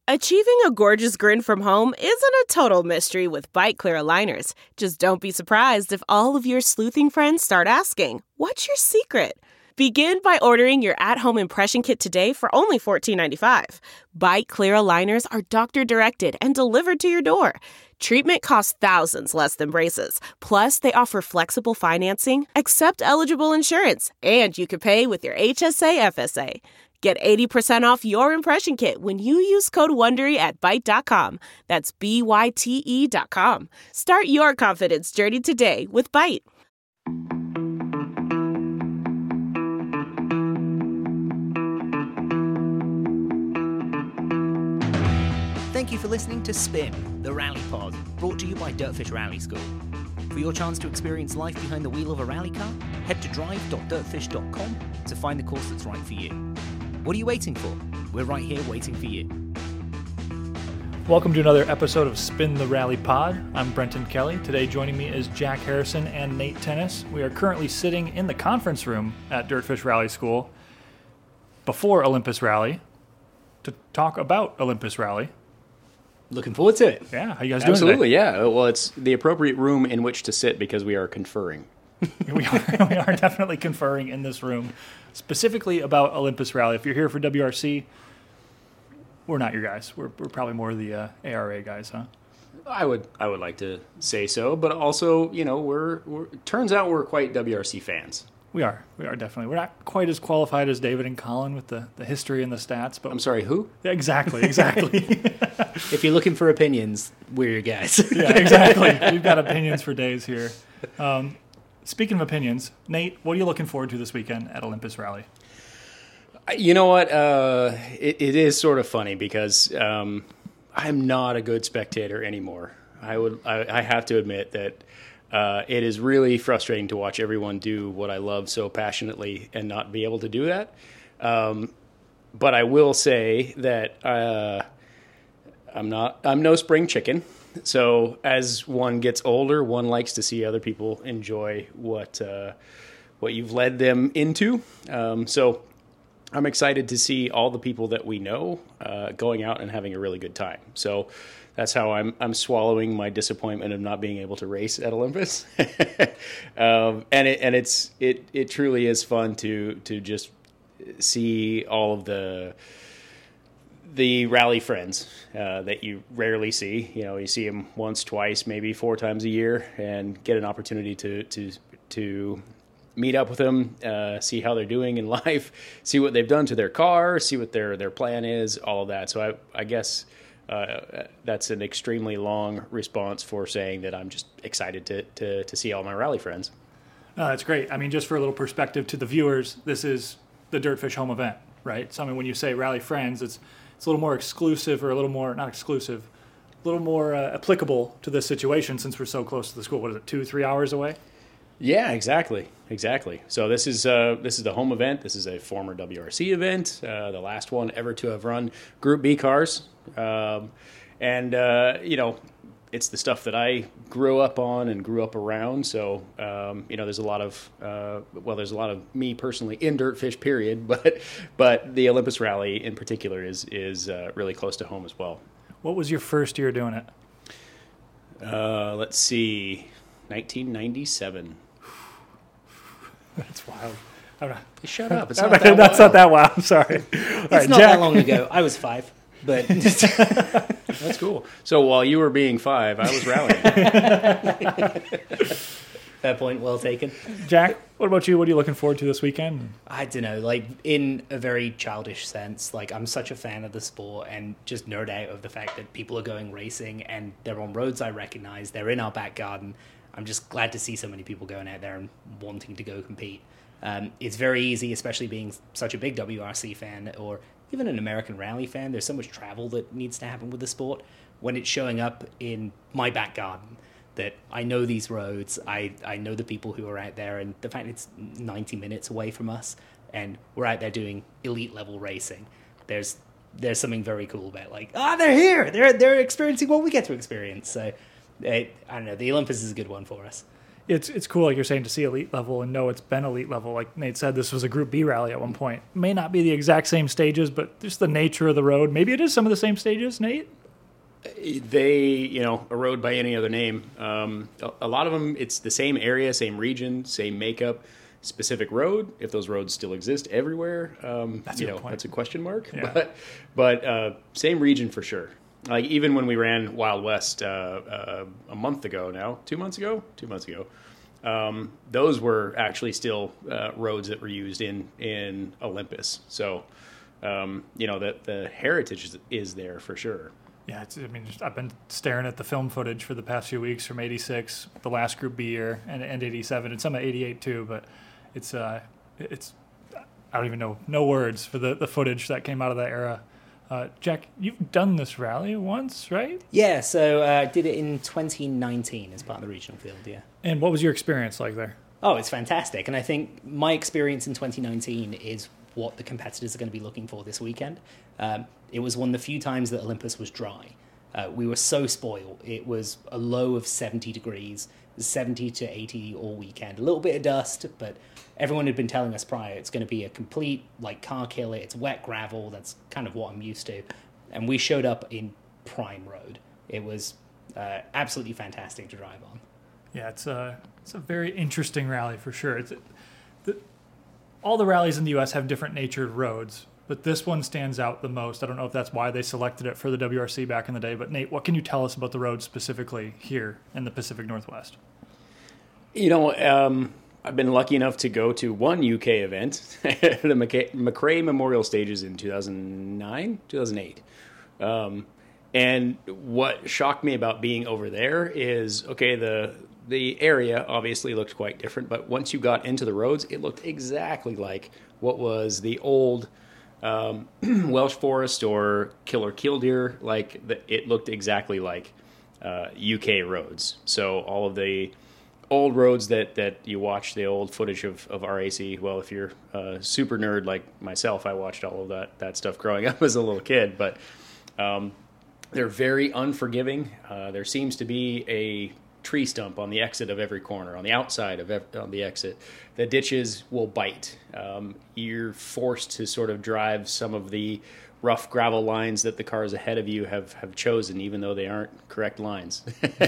Achieving a gorgeous grin from home isn't a total mystery with Bite Clear aligners. Just don't be surprised if all of your sleuthing friends start asking, "What's your secret?" Begin by ordering your at-home impression kit today for only $14.95. Bite Clear aligners are doctor-directed and delivered to your door. Treatment costs thousands less than braces. Plus, they offer flexible financing, accept eligible insurance, and you can pay with your HSA FSA. Get 80% off your impression kit when you use code WONDERY at Byte.com. That's BYTE.com. Start your confidence journey today with Byte. Thank you for listening to Spin, the Rally Pod, brought to you by Dirtfish Rally School. For your chance to experience life behind the wheel of a rally car, head to drive.dirtfish.com to find the course that's right for you. What are you waiting for? We're right here waiting for you. Welcome to another episode of Spin the Rally Pod. I'm Brenton Kelly. Today joining me is Jack Harrison and Nate Tennis. We are currently sitting in the conference room at Dirtfish Rally School before Olympus Rally to talk about Olympus Rally. Looking forward to it. Yeah, how you guys doing Absolutely, today? yeah. Well, it's the appropriate room in which to sit because we are conferring. we are definitely conferring in this room, specifically about Olympus Rally. If you're here for WRC, we're not your guys. We're probably more the ARA guys, huh? I would like to say so, but also, you know, we're turns out we're quite WRC fans. We are definitely. We're not quite as qualified as David and Colin with the history and the stats, but I'm sorry, who? Exactly. If you're looking for opinions, we're your guys. Yeah, exactly. We've got opinions for days here. Speaking of opinions, Nate, what are you looking forward to this weekend at Olympus Rally? You know what? It is sort of funny because I'm not a good spectator anymore. I have to admit that it is really frustrating to watch everyone do what I love so passionately and not be able to do that. But I will say that I'm no spring chicken. So as one gets older, one likes to see other people enjoy what you've led them into. So I'm excited to see all the people that we know going out and having a really good time. So that's how I'm swallowing my disappointment of not being able to race at Olympus. And it truly is fun to just see all of the rally friends that you rarely see. You know, you see them once, twice, maybe 4 times a year, and get an opportunity to meet up with them, see how they're doing in life, see what they've done to their car, see what their plan is, all of that. So I guess that's an extremely long response for saying that I'm just excited to see all my rally friends. Oh, that's great. I mean, just for a little perspective to the viewers, this is the Dirtfish home event, right? So I mean, when you say rally friends, it's a little more exclusive, or a little more, not exclusive, a little more applicable to this situation since we're so close to the school. What is it, 2-3 hours away? Yeah, exactly. So this is the home event. This is a former WRC event, the last one ever to have run Group B cars, and you know, it's the stuff that I grew up on and grew up around. So you know, there's a lot of me personally in Dirtfish, period, but the Olympus Rally in particular is really close to home as well. What was your first year doing it? Let's see, 1997. That's wild. Shut up. It's not that wild. I'm sorry. It's not that long ago. I was 5, but that's cool. So while you were being 5, I was rallying. Fair point, well taken. Jack, what about you? What are you looking forward to this weekend? I don't know, like, in a very childish sense, like, I'm such a fan of the sport and just nerd out of the fact that people are going racing and they're on roads I recognize, they're in our back garden. I'm just glad to see so many people going out there and wanting to go compete. It's very easy, especially being such a big WRC fan or even an American rally fan. There's so much travel that needs to happen with the sport. When it's showing up in my back garden, that I know these roads, I know the people who are out there, and the fact it's 90 minutes away from us, and we're out there doing elite level racing. There's something very cool about, like, they're here, they're experiencing what we get to experience. So I don't know, the Olympus is a good one for us. It's cool, like you're saying, to see elite level and know it's been elite level. Like Nate said, this was a Group B rally at one point. May not be the exact same stages, but just the nature of the road. Maybe it is some of the same stages, Nate? They, a road by any other name. A lot of them, it's the same area, same region, same makeup, specific road. If those roads still exist everywhere, that's a question mark. Yeah. But same region for sure. Like even when we ran Wild West a month ago now, 2 months ago, those were actually still roads that were used in Olympus. So, that the heritage is there for sure. Yeah, I've been staring at the film footage for the past few weeks from 86, the last Group B year, and 87, and some of 88 too, but it's I don't even know, no words for the footage that came out of that era. Jack, you've done this rally once, right? Yeah, so I did it in 2019 as part of the regional field, yeah. And what was your experience like there? Oh, it's fantastic. And I think my experience in 2019 is what the competitors are going to be looking for this weekend. It was one of the few times that Olympus was dry. We were so spoiled. It was a low of 70 degrees, 70 to 80 all weekend. A little bit of dust, but everyone had been telling us prior it's going to be a complete car killer. It's wet gravel. That's kind of what I'm used to. And we showed up in prime road. It was absolutely fantastic to drive on. Yeah, it's a very interesting rally for sure. All the rallies in the U.S. have different natured roads, but this one stands out the most. I don't know if that's why they selected it for the WRC back in the day, but Nate, what can you tell us about the road specifically here in the Pacific Northwest? I've been lucky enough to go to one UK event, the McRae Memorial Stages in 2008. And what shocked me about being over there is, the area obviously looked quite different, but once you got into the roads, it looked exactly like what was the old Welsh Forest or Killdeer. It looked exactly like UK roads. So all of the old roads that you watch, the old footage of RAC, well, if you're a super nerd like myself, I watched all of that stuff growing up as a little kid, but they're very unforgiving. There seems to be a tree stump on the exit of every corner, on the outside of the exit. The ditches will bite. You're forced to sort of drive some of the rough gravel lines that the cars ahead of you have chosen, even though they aren't correct lines.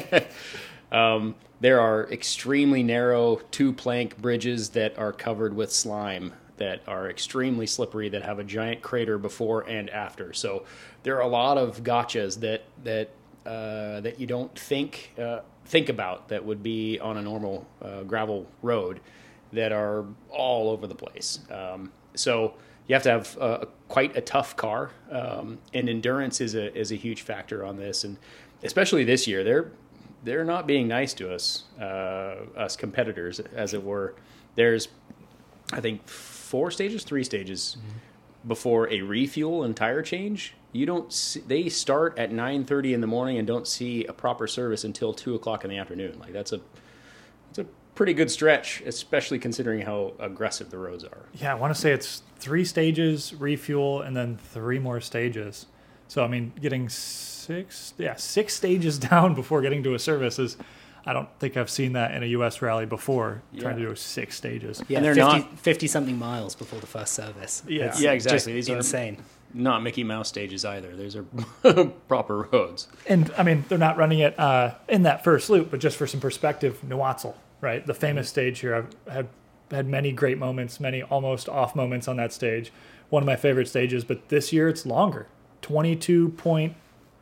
There are extremely narrow two-plank bridges that are covered with slime, that are extremely slippery, that have a giant crater before and after. So there are a lot of gotchas that you don't think about that would be on a normal gravel road that are all over the place. So you have to have quite a tough car, and endurance is a huge factor on this. And especially this year, they're not being nice to us competitors, as it were. There's, I think, 3 stages before a refuel and tire change. They start at 9:30 in the morning and don't see a proper service until 2:00 in the afternoon. That's a pretty good stretch, especially considering how aggressive the roads are. Yeah, I want to say it's 3 stages, refuel, and then 3 more stages. So, getting 6 stages down before getting to a service is, I don't think I've seen that in a U.S. rally before, trying to do 6 stages. Yeah, and they're 50-something miles before the first service. Yeah, exactly. These insane. Not Mickey Mouse stages either. These are proper roads. And, they're not running it in that first loop, but just for some perspective, Newatzel, right? The famous stage here. I've had many great moments, many almost off moments on that stage. One of my favorite stages, but this year it's longer. 22.9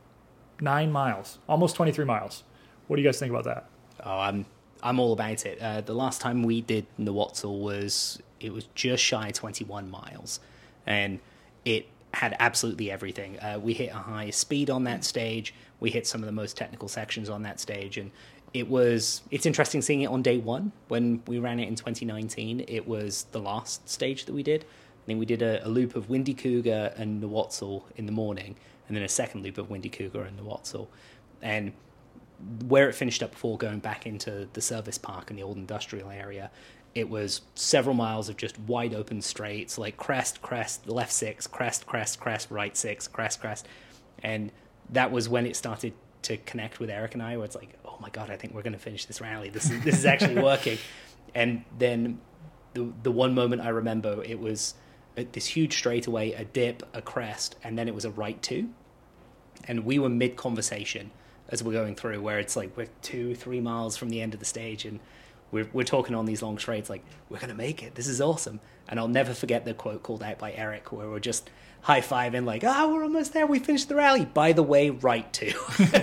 miles, almost 23 miles. What do you guys think about that? Oh, I'm all about it. The last time we did Newatzel was just shy of 21 miles, and it had absolutely everything. We hit a high speed on that stage. We hit some of the most technical sections on that stage, and it's interesting seeing it on day one. When we ran it in 2019, it was the last stage that we did. I think we did a loop of Windy Cougar and Newatzel in the morning, and then a second loop of Windy Cougar and Newatzel. And where it finished up before going back into the service park and the old industrial area, it was several miles of just wide open straights, like crest, left 6, crest, right 6, crest. And that was when it started to connect with Eric and I, where it's like, oh my God, I think we're going to finish this rally. This is actually working. And then the one moment I remember, it was this huge straightaway, a dip, a crest, and then it was a right two. And we were mid-conversation as we're going through, where it's like we're 2-3 miles from the end of the stage, and we're talking on these long straights like, we're going to make it. This is awesome. And I'll never forget the quote called out by Eric, where we're just high-fiving like, we're almost there. We finished the rally. By the way, right two.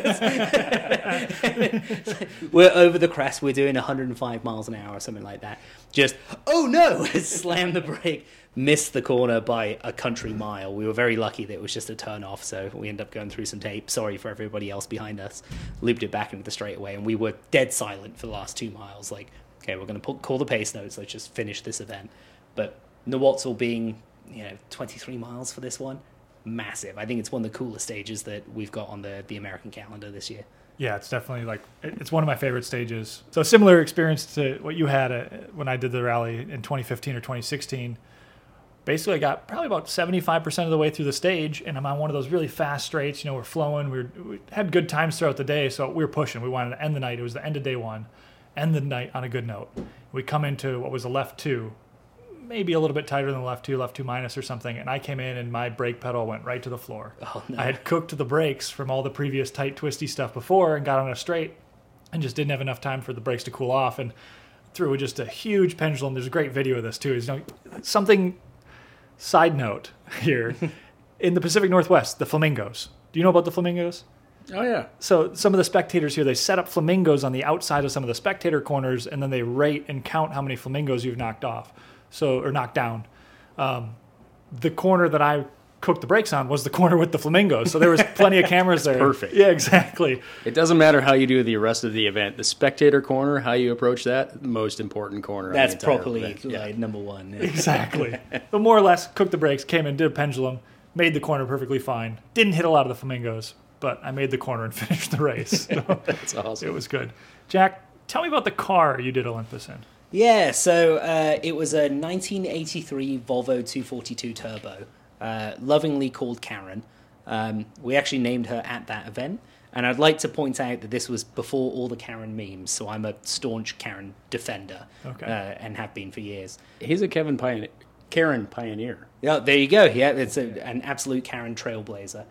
We're over the crest. We're doing 105 miles an hour or something like that. Just, oh no, slam the brake. Missed the corner by a country mile. We were very lucky that it was just a turn off, so we ended up going through some tape. Sorry for everybody else behind us. Looped it back into the straightaway, and we were dead silent for the last 2 miles. Like, okay, we're going to call the pace notes. Let's just finish this event. But Nahuatl being, 23 miles for this one, massive. I think it's one of the coolest stages that we've got on the American calendar this year. Yeah, it's definitely it's one of my favorite stages. So similar experience to what you had when I did the rally in 2015 or 2016. Basically, I got probably about 75% of the way through the stage, and I'm on one of those really fast straights. We're flowing. We had good times throughout the day, so we were pushing. We wanted to end the night. It was the end of day one. End the night on a good note. We come into what was a left two, maybe a little bit tighter than the left two minus or something, and I came in and my brake pedal went right to the floor. Oh, no. I had cooked the brakes from all the previous tight, twisty stuff before and got on a straight and just didn't have enough time for the brakes to cool off, and threw just a huge pendulum. There's a great video of this, too. Something... Side note here, in the Pacific Northwest, the flamingos. Do you know about the flamingos? Oh, yeah. So some of the spectators here, they set up flamingos on the outside of some of the spectator corners, and then they rate and count how many flamingos you've knocked off, or knocked down. The corner that I cooked the brakes on was the corner with the flamingos, so there was plenty of cameras there. Perfect. Yeah, exactly. It doesn't matter how you do the rest of the event. The spectator corner, how you approach that, the most important corner. That's on the entire properly event. number one. Exactly. But more or less, cooked the brakes, came in, did a pendulum, made the corner perfectly fine. Didn't hit a lot of the flamingos, but I made the corner and finished the race. So That's awesome. it was good. Jack, tell me about the car you did Olympus in. Yeah, so it was a 1983 Volvo 242 Turbo, lovingly called Karen. We actually named her at that event, and I'd like to point out that this was before all the Karen memes, so I'm a staunch Karen defender, and have been for years. He's a Karen pioneer. Yeah, there you go. Yeah, it's an absolute Karen trailblazer.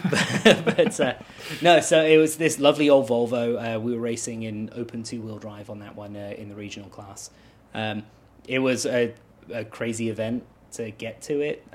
No, so it was this lovely old Volvo. We were racing in open two-wheel drive on that one in the regional class. It was a crazy event to get to it.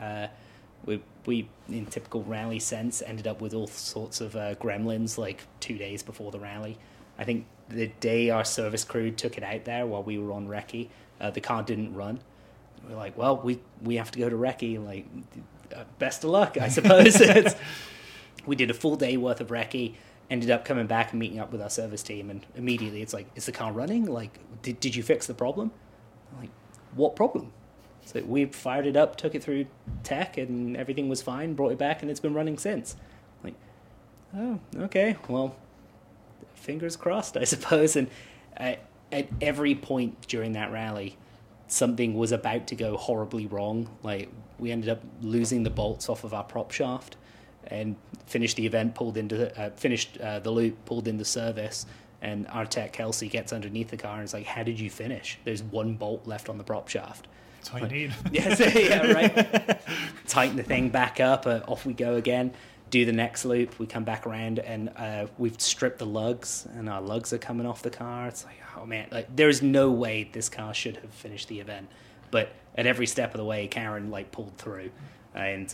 We, in typical rally sense, ended up with all sorts of gremlins like 2 days before the rally. I think the day our service crew took it out there while we were on recce, the car didn't run. We're like, well, we have to go to recce. Like, best of luck, I suppose. We did a full day worth of recce, ended up coming back and meeting up with our service team, and immediately it's like, is the car running? Like, did you fix the problem? I'm like, what problem? So we fired it up, took it through tech, and everything was fine, brought it back, and it's been running since. Like, oh, okay, well, fingers crossed, I suppose. And at every point during that rally, something was about to go horribly wrong. Like, we ended up losing the bolts off of our prop shaft and finished the event, finished the loop, pulled into service, and our tech, Kelsey, gets underneath the car and is like, how did you finish? There's one bolt left on the prop shaft. That's all you need. Yeah, right. Tighten the thing back up, off we go again. Do the next loop, we come back around, and we've stripped the lugs, and our lugs are coming off the car. It's like, oh man, like, there's no way this car should have finished the event. But at every step of the way, Karen pulled through, and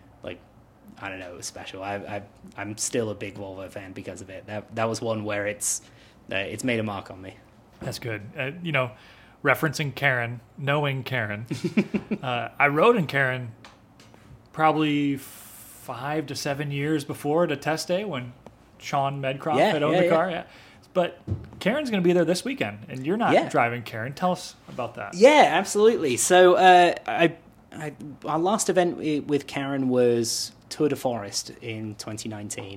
I don't know, it was special. I'm still a big Volvo fan because of it. That was one where it's made a mark on me. That's good. Referencing Karen, knowing Karen, I rode in Karen probably 5 to 7 years before the test day when Sean Medcroft had owned the car. Yeah. But Karen's going to be there this weekend, and you're not driving Karen. Tell us about that. Yeah, absolutely. So our last event with Karen was Tour de Forest in 2019.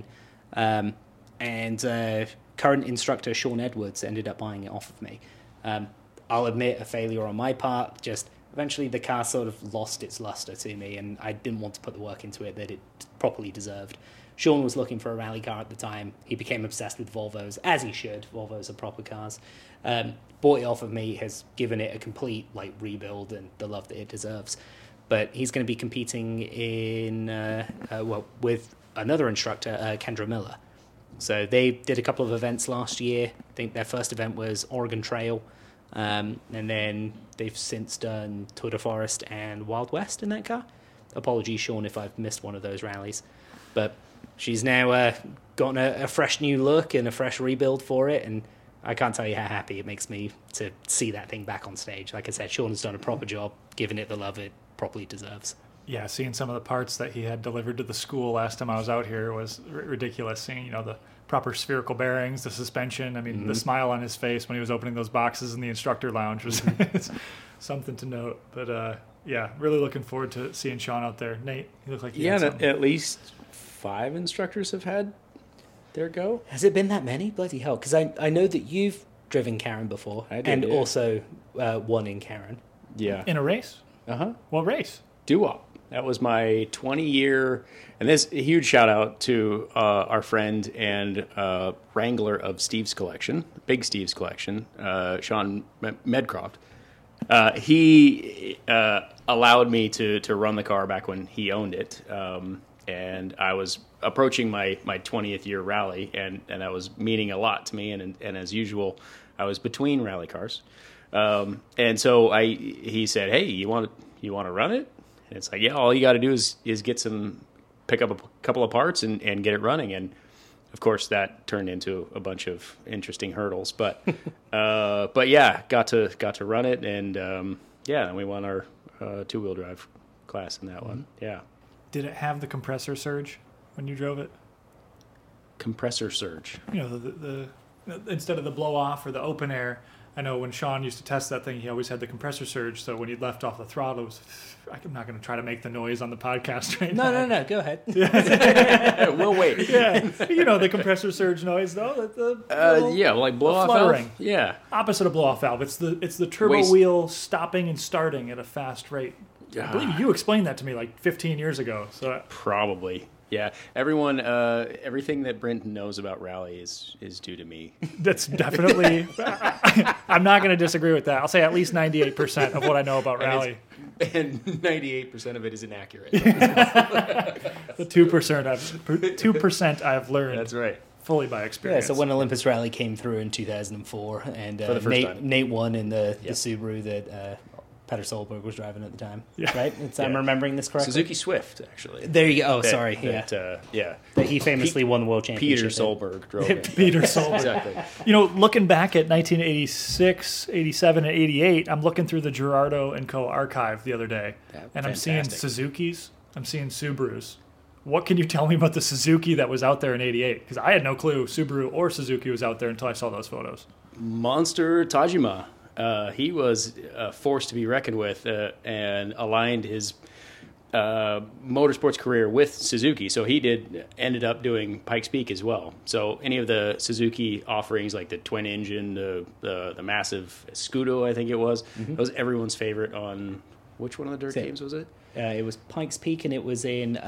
And current instructor Sean Edwards ended up buying it off of me. I'll admit a failure on my part. Just eventually the car sort of lost its luster to me, and I didn't want to put the work into it that it properly deserved. Sean was looking for a rally car at the time. He became obsessed with Volvos, as he should. Volvos are proper cars. Bought it off of me, has given it a complete rebuild and the love that it deserves. But he's going to be competing in with another instructor, Kendra Miller. So they did a couple of events last year. I think their first event was Oregon Trail. And then they've since done Tour de Forest and Wild West in that car. Apologies, Sean, if I've missed one of those rallies. But she's now gotten a fresh new look and a fresh rebuild for it. And I can't tell you how happy it makes me to see that thing back on stage. Like I said, Sean has done a proper job, giving it the love it properly deserves. Yeah, seeing some of the parts that he had delivered to the school last time I was out here was ridiculous. Seeing, the proper spherical bearings, the suspension. I mean, the smile on his face when he was opening those boxes in the instructor lounge was something to note. But yeah, really looking forward to seeing Sean out there. Nate, you look like you had something. At least 5 instructors have had their go. Has it been that many? Bloody hell! Because I know that you've driven Karen before, also won in Karen. Yeah, in a race. What race? Doo-Wop. That was my 20-year, and this a huge shout out to our friend and wrangler of Steve's collection, Big Steve's collection, Sean Medcroft. He allowed me to run the car back when he owned it, and I was approaching my 20th year rally, and that was meaning a lot to me. And as usual, I was between rally cars, and so he said, "Hey, you want to run it?" And it's like, yeah, all you got to do is pick up a couple of parts and get it running. And of course, that turned into a bunch of interesting hurdles. But yeah, got to run it, and and we won our 2-wheel drive class in that one. Yeah. Did it have the compressor surge when you drove it? Compressor surge. The instead of the blow off or the open air. I know when Sean used to test that thing, he always had the compressor surge. So when he left off the throttle, it was, I'm not going to try to make the noise on the podcast right now. No, go ahead. We'll wait. Yeah, the compressor surge noise though. Like blow off fluttering. valve. Yeah, opposite of blow off valve. It's the turbo wheel stopping and starting at a fast rate. I believe you explained that to me like 15 years ago. So probably. Yeah, everyone, everything that Brenton knows about rally is due to me. That's definitely. I'm not going to disagree with that. I'll say at least 98% of what I know about rally. And 98% of it is inaccurate. The 2% I've learned. That's right. Fully by experience. Yeah, so when Olympus Rally came through in 2004, and for the first time. Nate won in the Subaru that Petter Solberg was driving at the time, right? Yeah. I'm remembering this correctly. Suzuki Swift, actually. There you go. Oh, sorry. That he famously won the world championship. Peter Solberg drove it. Peter Solberg. Exactly. Looking back at 1986, 87, and 88, I'm looking through the Gerardo & Co. archive the other day, and I'm seeing Suzukis, I'm seeing Subarus. What can you tell me about the Suzuki that was out there in 88? Because I had no clue Subaru or Suzuki was out there until I saw those photos. Monster Tajima. He was a force to be reckoned with and aligned his motorsports career with Suzuki. So he ended up doing Pikes Peak as well. So any of the Suzuki offerings, like the twin engine, the massive Scudo, I think it was, that was everyone's favorite on, which one of the dirt games was it? It was Pikes Peak, and it was in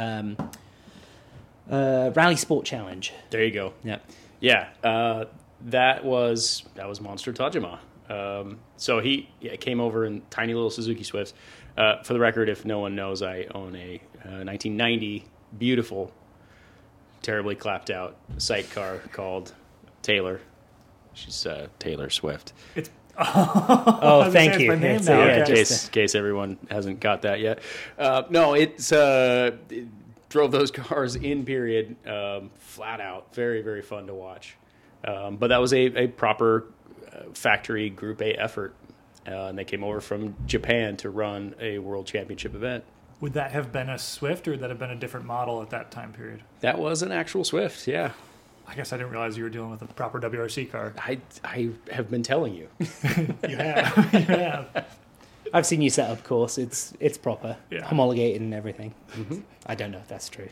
Rally Sport Challenge. There you go. Yeah. That was Monster Tajima. So he came over in tiny little Suzuki Swifts. For the record, if no one knows, I own a 1990 beautiful, terribly clapped out sidecar called Taylor. She's Taylor Swift. It's thank you. In case everyone hasn't got that yet. No, it drove those cars in period, flat out. Very, very fun to watch. But that was a proper factory Group A effort, and they came over from Japan to run a world championship event. Would that have been a Swift, or would that have been a different model at that time period? That was an actual Swift, yeah. I guess I didn't realize you were dealing with a proper WRC car. I have been telling you. You have. You have. I've seen you set up course. It's proper, homologated and everything. Mm-hmm. I don't know if that's true.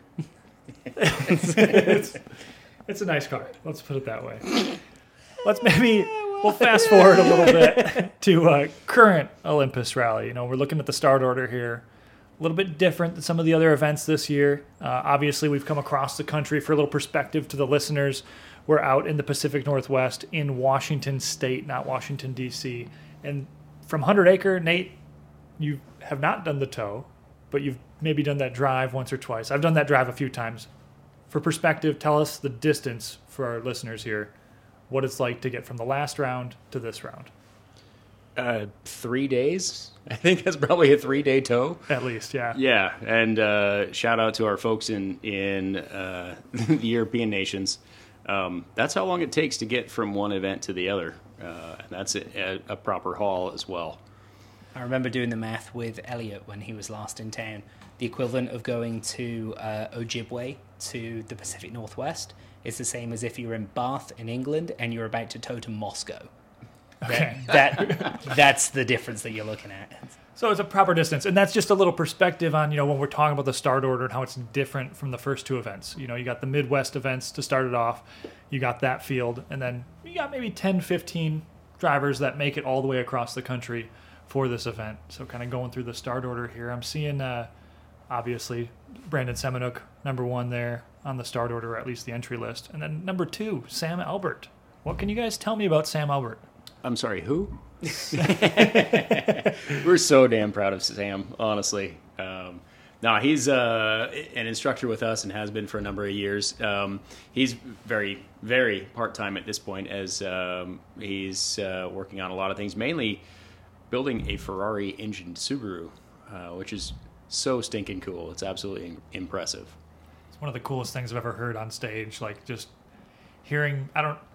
It's a nice car. Let's put it that way. We'll fast forward a little bit to current Olympus Rally. We're looking at the start order here. A little bit different than some of the other events this year. Obviously, we've come across the country. For a little perspective to the listeners, we're out in the Pacific Northwest in Washington State, not Washington, D.C. And from 100 Acre, Nate, you have not done the tow, but you've maybe done that drive once or twice. I've done that drive a few times. For perspective, tell us the distance for our listeners here, what it's like to get from the last round to this round. 3 days. I think that's probably a 3-day tow. At least, yeah. Yeah, and shout out to our folks in the European nations. That's how long it takes to get from one event to the other. And that's a proper haul as well. I remember doing the math with Elliot when he was last in town. The equivalent of going to Ojibwe to the Pacific Northwest is the same as if you were in Bath in England and you're about to tow to Moscow. Okay. That's the difference that you're looking at. So it's a proper distance, and that's just a little perspective on, when we're talking about the start order and how it's different from the first two events. You got the Midwest events to start it off. You got that field, and then you got maybe 10, 15 drivers that make it all the way across the country for this event. So kind of going through the start order here, I'm seeing, obviously, Brandon Semenuk, number 1 there on the start order, or at least the entry list. And then number 2, Sam Albert. What can you guys tell me about Sam Albert? I'm sorry, who? We're so damn proud of Sam, honestly. He's an instructor with us and has been for a number of years. He's very, very part-time at this point as he's working on a lot of things, mainly building a Ferrari-engined Subaru, which is so stinking cool. It's absolutely impressive. It's one of the coolest things I've ever heard on stage, like just hearing,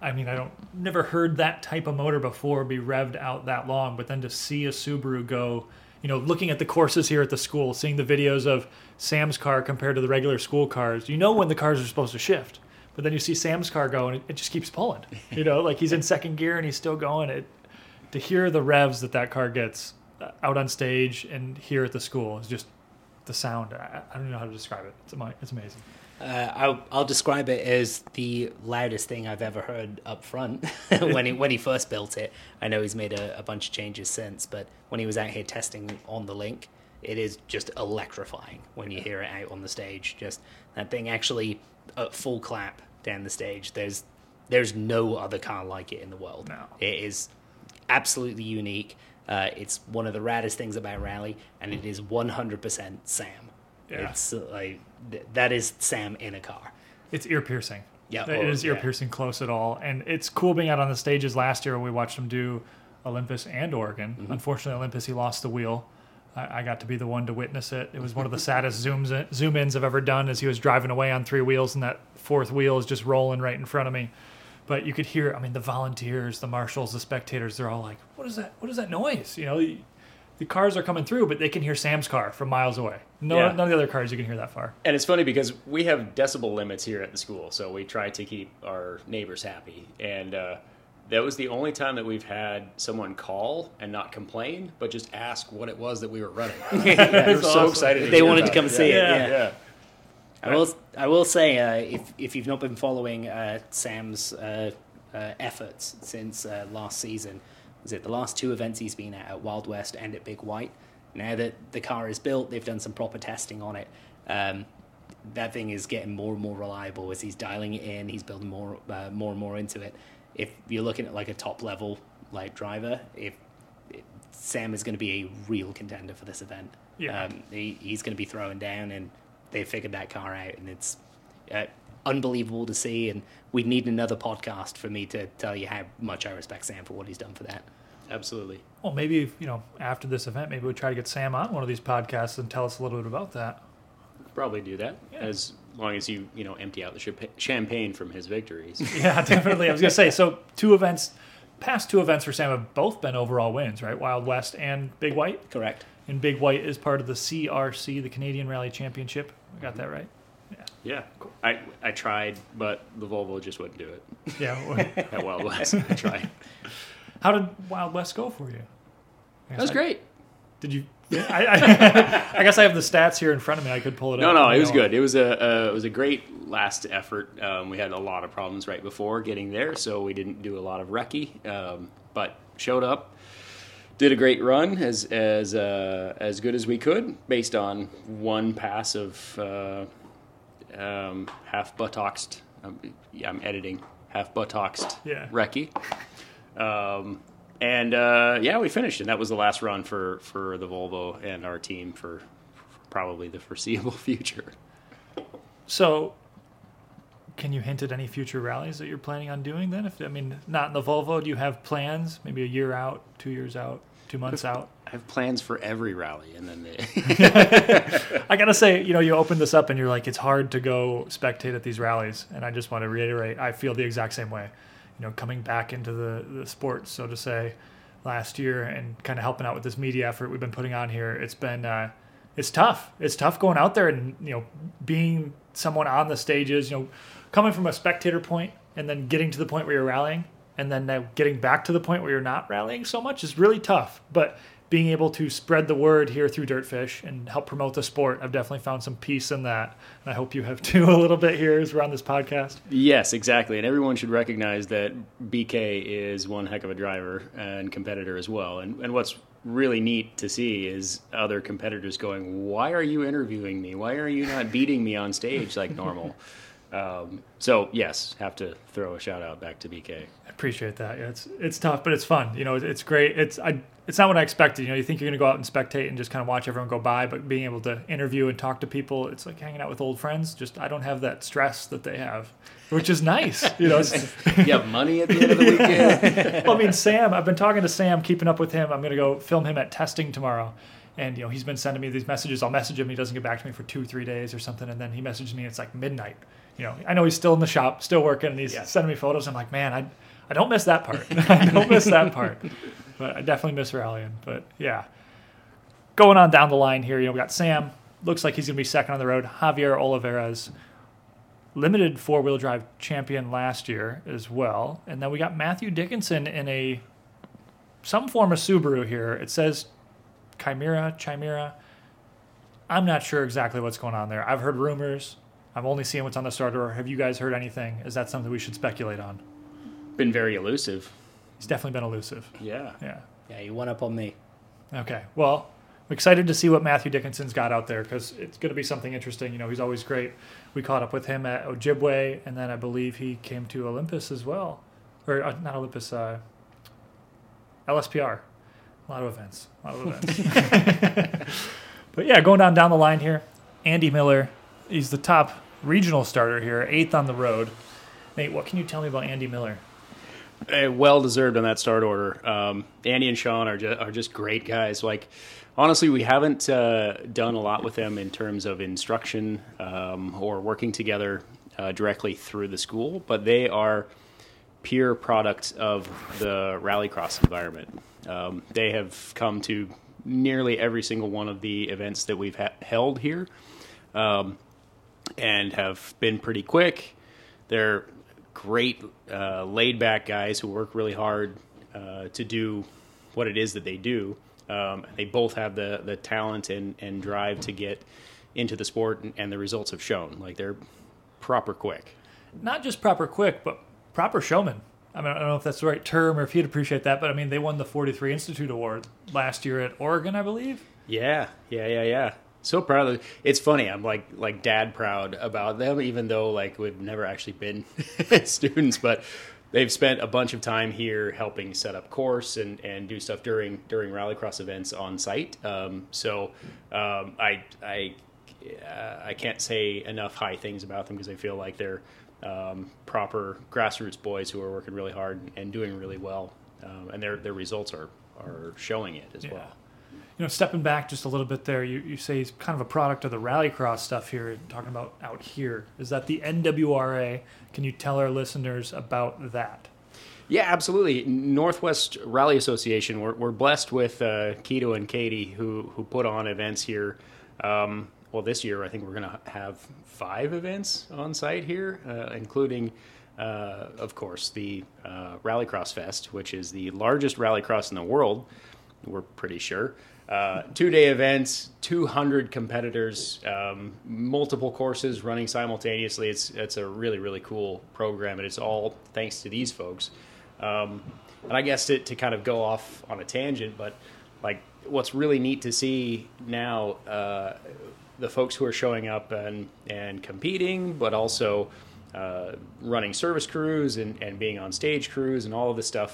never heard that type of motor before be revved out that long, but then to see a Subaru go, looking at the courses here at the school, seeing the videos of Sam's car compared to the regular school cars, when the cars are supposed to shift, but then you see Sam's car go and it just keeps pulling, like he's in second gear and he's still going. To hear the revs that car gets out on stage and here at the school is just the sound. I don't know how to describe it. It's amazing. I'll describe it as the loudest thing I've ever heard up front when he first built it. I know he's made a bunch of changes since, but when he was out here testing on the link, it is just electrifying when you hear it out on the stage. Just that thing actually at full clap down the stage. There's no other car like it in the world. No. It is absolutely unique. It's one of the raddest things about Rally, and it is 100% Sam. Yeah. It's that is Sam in a car. It's ear-piercing. Yeah, it is ear-piercing close at all. And it's cool being out on the stages last year when we watched him do Olympus and Oregon. Mm-hmm. Unfortunately, Olympus, he lost the wheel. I got to be the one to witness it. It was one of the saddest zoom-ins I've ever done as he was driving away on 3 wheels, and that 4th wheel is just rolling right in front of me. But you could hear, the volunteers, the marshals, the spectators, they're all like, what is that? What is that noise? The cars are coming through, but they can hear Sam's car from miles away. None of the other cars you can hear that far. And it's funny because we have decibel limits here at the school, so we try to keep our neighbors happy. And that was the only time that we've had someone call and not complain, but just ask what it was that we were running. They were so excited. They wanted to come see it. Yeah. I will say, if you've not been following Sam's efforts since last season, was it the last 2 events he's been at Wild West and at Big White? Now that the car is built, they've done some proper testing on it. That thing is getting more and more reliable as he's dialing it in. He's building more and more into it. If you're looking at like a top level driver, Sam is going to be a real contender for this event. Yeah. He's going to be throwing down, and they figured that car out, and it's unbelievable to see. And we'd need another podcast for me to tell you how much I respect Sam for what he's done for that. Absolutely. Well, maybe after this event, maybe we'll try to get Sam on one of these podcasts and tell us a little bit about that. Probably do that, as long as you empty out the champagne from his victories. Yeah, definitely. I was going to say, so past two events for Sam have both been overall wins, right? Wild West and Big White? Correct. And Big White is part of the CRC, the Canadian Rally Championship. I got that right? Yeah. Cool. I tried, but the Volvo just wouldn't do it. Yeah. At Wild West, I tried. How did Wild West go for you? That was great. Did you? I guess I have the stats here in front of me. I could pull it up. No, it was good. It was a great last effort. We had a lot of problems right before getting there, so we didn't do a lot of recce, but showed up, did a great run, as good as we could, based on one pass of half buttocks. I'm editing half buttocks recce. We finished, and that was the last run for the Volvo and our team for probably the foreseeable future. So, can you hint at any future rallies that you're planning on doing then? Not in the Volvo, do you have plans? Maybe a year out, 2 years out, 2 months out? I have plans for every rally, and then I gotta say, you opened this up and you're like, it's hard to go spectate at these rallies, and I just want to reiterate, I feel the exact same way. Coming back into the sport, so to say, last year and kind of helping out with this media effort we've been putting on here, it's been it's tough. It's tough going out there and being someone on the stages, coming from a spectator point and then getting to the point where you're rallying, and then now getting back to the point where you're not rallying so much is really tough. But being able to spread the word here through Dirtfish and help promote the sport, I've definitely found some peace in that. And I hope you have too, a little bit here as we're on this podcast. Yes, exactly. And everyone should recognize that BK is one heck of a driver and competitor as well. And what's really neat to see is other competitors going, why are you interviewing me? Why are you not beating me on stage like normal? So yes, have to throw a shout out back to BK. I appreciate that. Yeah, it's tough, but it's fun. It's great. It's not what I expected. You think you're going to go out and spectate and just kind of watch everyone go by, but being able to interview and talk to people, it's like hanging out with old friends. Just I don't have that stress that they have, which is nice. You have money at the end of the weekend. Well, Sam, I've been talking to Sam, keeping up with him. I'm going to go film him at testing tomorrow. And, he's been sending me these messages. I'll message him. He doesn't get back to me for 2-3 days or something. And then he messages me. It's like midnight. I know he's still in the shop, still working, and he's sending me photos. I'm like, man, I don't miss that part. I don't miss that part. But I definitely miss rallying. But, yeah. Going on down the line here, we got Sam. Looks like he's going to be second on the road. Javier Oliveras, limited four-wheel drive champion last year as well. And then we got Matthew Dickinson in some form of Subaru here. It says Chimera. I'm not sure exactly what's going on there. I've heard rumors. I'm only seeing what's on the starter. Have you guys heard anything? Is that something we should speculate on? Been very elusive. He's definitely been elusive. Yeah. Yeah, you won up on me. Okay. Well, I'm excited to see what Matthew Dickinson's got out there because it's going to be something interesting. He's always great. We caught up with him at Ojibwe, and then I believe he came to Olympus as well. Or not Olympus, LSPR. A lot of events. But yeah, going down the line here, Andy Miller. He's the top regional starter here, 8th on the road. Nate, what can you tell me about Andy Miller? Well deserved on that start order. Andy and Sean are just great guys. Like, honestly, we haven't done a lot with them in terms of instruction or working together directly through the school, but they are pure product of the rallycross environment. They have come to nearly every single one of the events that we've held here. And have been pretty quick. They're great, laid-back guys who work really hard to do what it is that they do. They both have the talent and drive to get into the sport, and the results have shown. Like, they're proper quick. Not just proper quick, but proper showmen. I don't know if that's the right term or if you'd appreciate that, but they won the 43 Institute Award last year at Oregon, I believe. Yeah. So proud of them. It's funny. I'm like dad proud about them, even though we've never actually been students, but they've spent a bunch of time here helping set up course and do stuff during rallycross events on site. I can't say enough high things about them because I feel like they're proper grassroots boys who are working really hard and doing really well, and their results are showing it as well. Stepping back just a little bit there, you say he's kind of a product of the rallycross stuff here, talking about out here. Is that the NWRA? Can you tell our listeners about that? Yeah, absolutely. Northwest Rally Association, we're blessed with Keto and Katie who put on events here. This year I think we're going to have 5 events on site here, including, of course, the Rallycross Fest, which is the largest rallycross in the world, we're pretty sure. 2-day events, 200 competitors, multiple courses running simultaneously. It's a really, really cool program, and it's all thanks to these folks. And I guess to kind of go off on a tangent, but like what's really neat to see now, the folks who are showing up and competing, but also running service crews and being on stage crews and all of this stuff.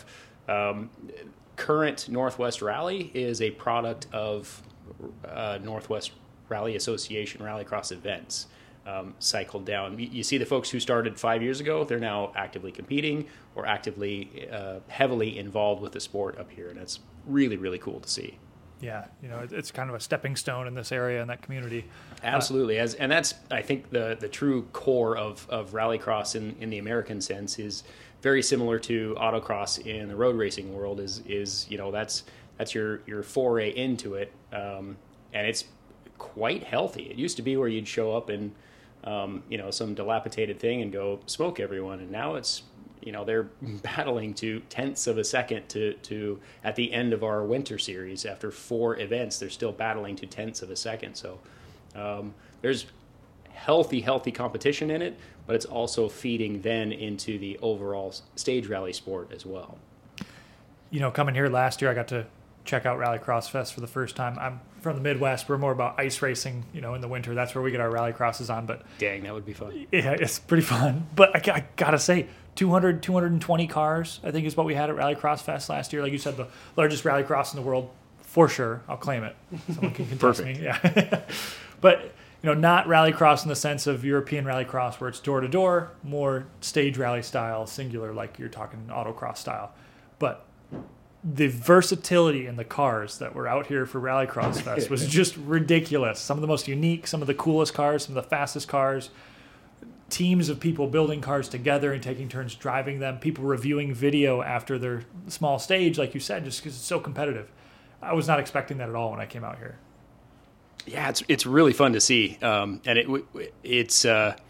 Current Northwest Rally is a product of Northwest Rally Association Rallycross events. Cycled down. You see the folks who started 5 years ago, they're now actively competing or actively heavily involved with the sport up here, and it's really, really cool to see. Yeah, it's kind of a stepping stone in this area and that community. Absolutely, and that's, I think, the true core of rallycross in the American sense is very similar to autocross in the road racing world. Is that's your foray into it, and it's quite healthy. It used to be where you'd show up in some dilapidated thing and go smoke everyone. And now it's, they're battling to tenths of a second to at the end of our winter series, after 4 events, they're still battling to tenths of a second. So there's healthy competition in it, but it's also feeding then into the overall stage rally sport as well. Coming here last year, I got to check out Rallycross Fest for the first time. I'm from the Midwest. We're more about ice racing, in the winter. That's where we get our rallycrosses on. But dang, that would be fun. Yeah, it's pretty fun. But I gotta say, 220 cars, I think, is what we had at Rallycross Fest last year. Like you said, the largest rallycross in the world, for sure. I'll claim it. Someone can contest me. Yeah. But not rallycross in the sense of European rallycross where it's door to door, more stage rally style, singular, like you're talking autocross style. But the versatility in the cars that were out here for Rallycross Fest was just ridiculous. Some of the most unique, some of the coolest cars, some of the fastest cars, teams of people building cars together and taking turns driving them, people reviewing video after their small stage, like you said, just because it's so competitive. I was not expecting that at all when I came out here. Yeah, it's really fun to see, and it's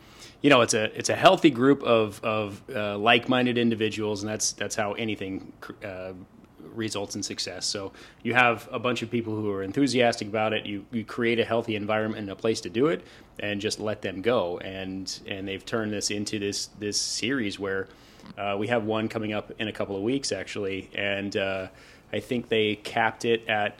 a healthy group of like-minded individuals, and that's how anything results in success. So you have a bunch of people who are enthusiastic about it. You create a healthy environment and a place to do it, and just let them go. And they've turned this into this series where we have one coming up in a couple of weeks actually, and I think they capped it at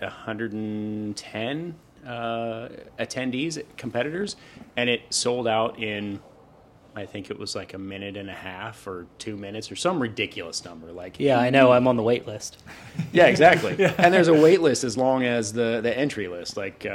110 attendees, competitors, and it sold out in, I think it was like a minute and a half or 2 minutes or some ridiculous number. Yeah, I know. I'm on the wait list. Yeah, exactly. Yeah. And there's a wait list as long as the entry list.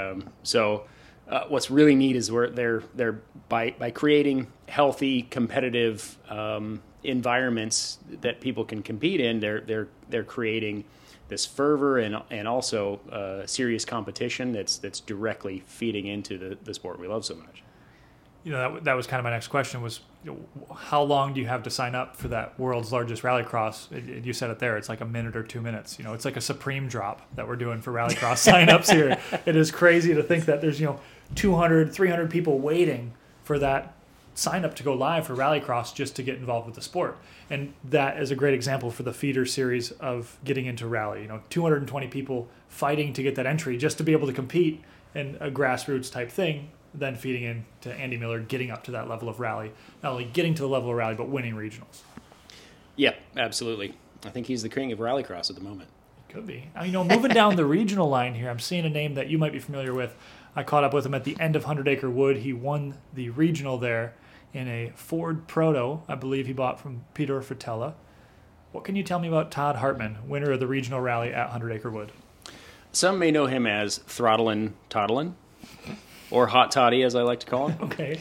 What's really neat is they're by creating healthy, competitive environments that people can compete in. They're creating this fervor and also serious competition that's directly feeding into the sport we love so much. That was kind of my next question was, how long do you have to sign up for that world's largest rallycross? You said it there. It's like a minute or 2 minutes. It's like a Supreme drop that we're doing for rallycross signups here. It is crazy to think that there's, 200, 300 people waiting for that sign up to go live for rallycross just to get involved with the sport. And that is a great example for the feeder series of getting into rally. 220 people fighting to get that entry just to be able to compete in a grassroots type thing, then feeding into Andy Miller getting up to that level of rally, not only getting to the level of rally, but winning regionals. Yeah, absolutely. I think he's the king of rallycross at the moment. Could be. Moving down the regional line here, I'm seeing a name that you might be familiar with. I caught up with him at the end of 100 Acre Wood. He won the regional there in a Ford Proto, I believe he bought from Peter Fratella. What can you tell me about Todd Hartman, winner of the regional rally at 100 Acre Wood? Some may know him as Throttlin' Toddlin', or Hot Toddy, as I like to call him. Okay.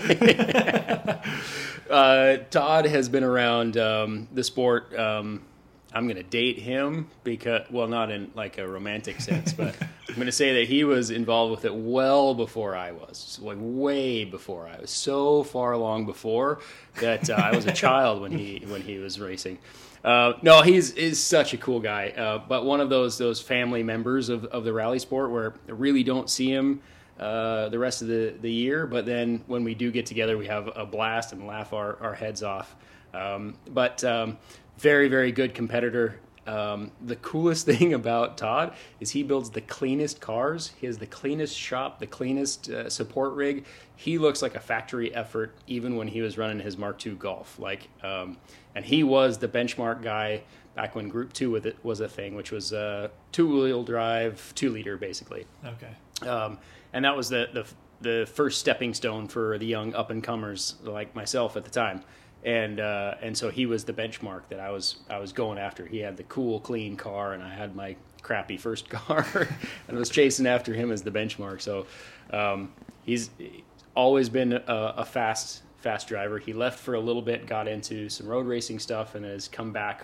Todd has been around the sport. I'm going to date him because, well, not in like a romantic sense, but I'm going to say that he was involved with it well before I was, like way before I was, so far along before that I was a child when he was racing. No, he's such a cool guy, but one of those family members of the rally sport where I really don't see him the rest of the year, but then when we do get together, we have a blast and laugh our heads off. But very, very good competitor, The coolest thing about Todd is he builds the cleanest cars. He has the cleanest shop, the cleanest support rig. He looks like a factory effort, even when he was running his Mark II Golf. And he was the benchmark guy back when Group 2 was a thing, which was 2-wheel drive, 2-liter, basically. Okay. And that was the first stepping stone for the young up-and-comers like myself at the time. And so he was the benchmark that I was going after. He had the cool, clean car, and I had my crappy first car, and I was chasing after him as the benchmark. So he's always been a fast driver. He left for a little bit, got into some road racing stuff, and has come back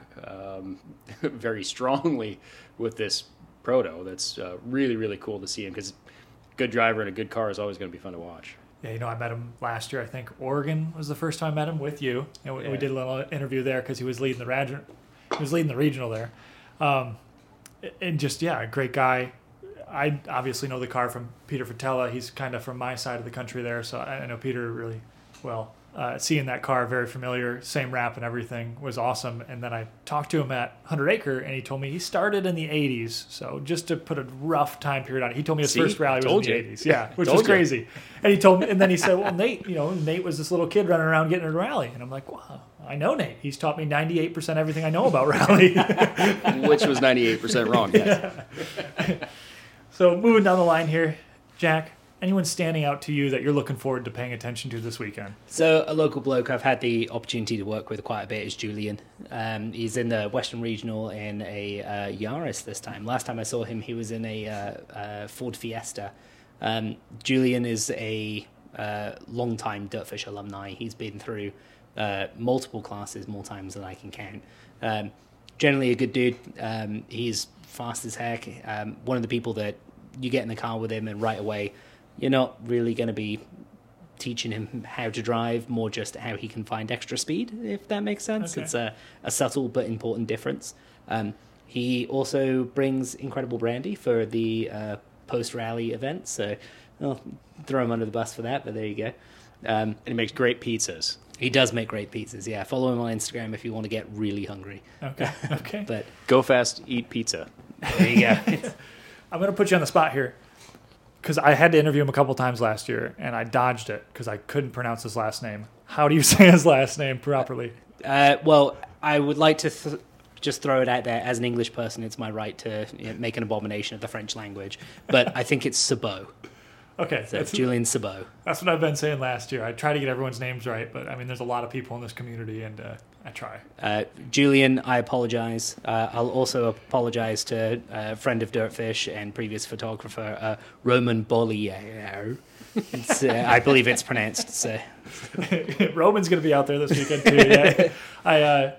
very strongly with this proto. That's really, really cool to see him, because a good driver and a good car is always going to be fun to watch. Yeah, I met him last year. I think Oregon was the first time I met him with you. And we did a little interview there because he was leading the regional there. And just, a great guy. I obviously know the car from Peter Fatella. He's kind of from my side of the country there, so I know Peter really well. Seeing that car, very familiar, same wrap and everything, was awesome. And then I talked to him at 100 Acre, and he told me he started in the 80s. So just to put a rough time period on it, he told me his first rally was in the 80s. Yeah, which was crazy. And he told me, and then he said, well, Nate, Nate was this little kid running around getting a rally. And I'm like, wow, I know Nate. He's taught me 98% everything I know about rally. Which was 98% wrong, yes. Yeah. So moving down the line here, Jack, anyone standing out to you that you're looking forward to paying attention to this weekend? So a local bloke I've had the opportunity to work with quite a bit is Julian. He's in the Western Regional in a Yaris this time. Last time I saw him, he was in a Ford Fiesta. Julian is a long-time Dirtfish alumni. He's been through multiple classes, more times than I can count. Generally a good dude. He's fast as heck. One of the people that you get in the car with him and right away, you're not really going to be teaching him how to drive, more just how he can find extra speed, if that makes sense. Okay. It's a subtle but important difference. He also brings incredible brandy for the post-rally event, so I'll throw him under the bus for that, but there you go. And he makes great pizzas. He does make great pizzas, yeah. Follow him on Instagram if you want to get really hungry. Okay. But go fast, eat pizza. There you go. I'm going to put you on the spot here, because I had to interview him a couple times last year, and I dodged it because I couldn't pronounce his last name. How do you say his last name properly? Well, I would like to just throw it out there. As an English person, it's my right to make an abomination of the French language. But I think it's Sabot. Okay. So Julian Sabot. That's what I've been saying last year. I try to get everyone's names right, but, there's a lot of people in this community, and I try. Julian, I apologize. I'll also apologize to a friend of Dirtfish and previous photographer, Roman Bollier. I believe it's pronounced. So. Roman's going to be out there this weekend, too. Yeah.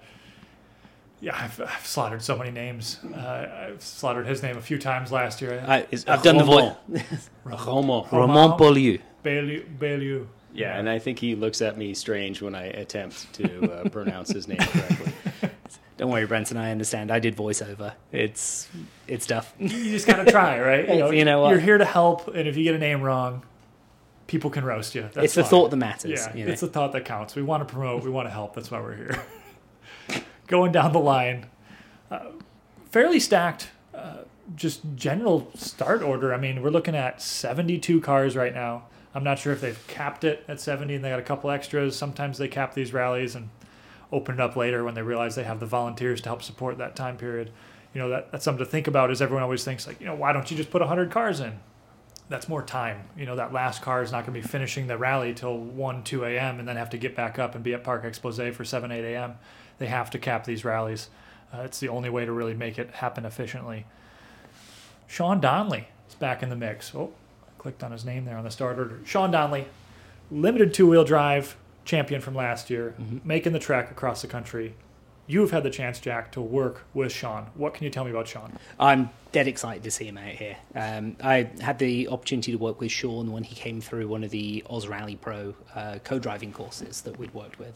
I've slaughtered so many names. I've slaughtered his name a few times last year. I've done the voice. Roman Bollier. Bellieu. Yeah, and I think he looks at me strange when I attempt to pronounce his name correctly. Don't worry, Brenton, I understand. I did voiceover. It's tough. You just got to try, right? You know what? You're here to help, and if you get a name wrong, people can roast you. That's it's the fine. thought that matters. Yeah, it's the thought that counts. We want to promote. We want to help. That's why we're here. Going down the line, fairly stacked, just general start order. We're looking at 72 cars right now. I'm not sure if they've capped it at 70 and they got a couple extras. Sometimes they cap these rallies and open it up later when they realize they have the volunteers to help support that time period. That's something to think about, is everyone always thinks, why don't you just put 100 cars in? That's more time. That last car is not going to be finishing the rally till 1, 2 a.m. and then have to get back up and be at Parc Exposé for 7, 8 a.m. They have to cap these rallies. It's the only way to really make it happen efficiently. Sean Donnelly is back in the mix. Oh, I clicked on his name there on the start order. Sean Donnelly, limited two-wheel drive champion from last year, making the trek across the country. You've had the chance, Jack, to work with Sean. What can you tell me about Sean? I'm dead excited to see him out here. I had the opportunity to work with Sean when he came through one of the Oz Rally Pro co-driving courses that we'd worked with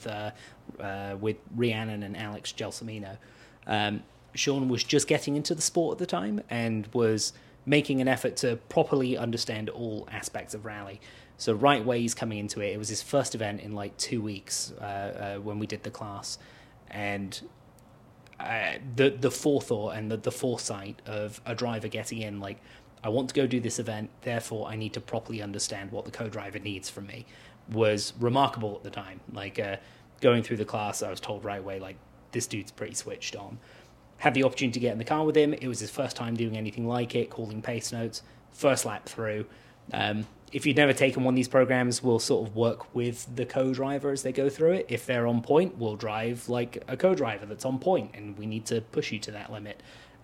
Rhiannon and Alex Gelsomino. Sean was just getting into the sport at the time and was making an effort to properly understand all aspects of rally. So right away he's coming into it. It was his first event in 2 weeks when we did the class. And the forethought and the foresight of a driver getting in, like, I want to go do this event, therefore I need to properly understand what the co-driver needs from me, was remarkable at the time. Like, going through the class, I was told right away, like, this dude's pretty switched on. Had the opportunity to get in the car with him. It was his first time doing anything like it, calling pace notes, first lap through. If you've never taken one of these programs, we'll sort of work with the co-driver as they go through it. If they're on point, we'll drive like a co-driver that's on point, and we need to push you to that limit.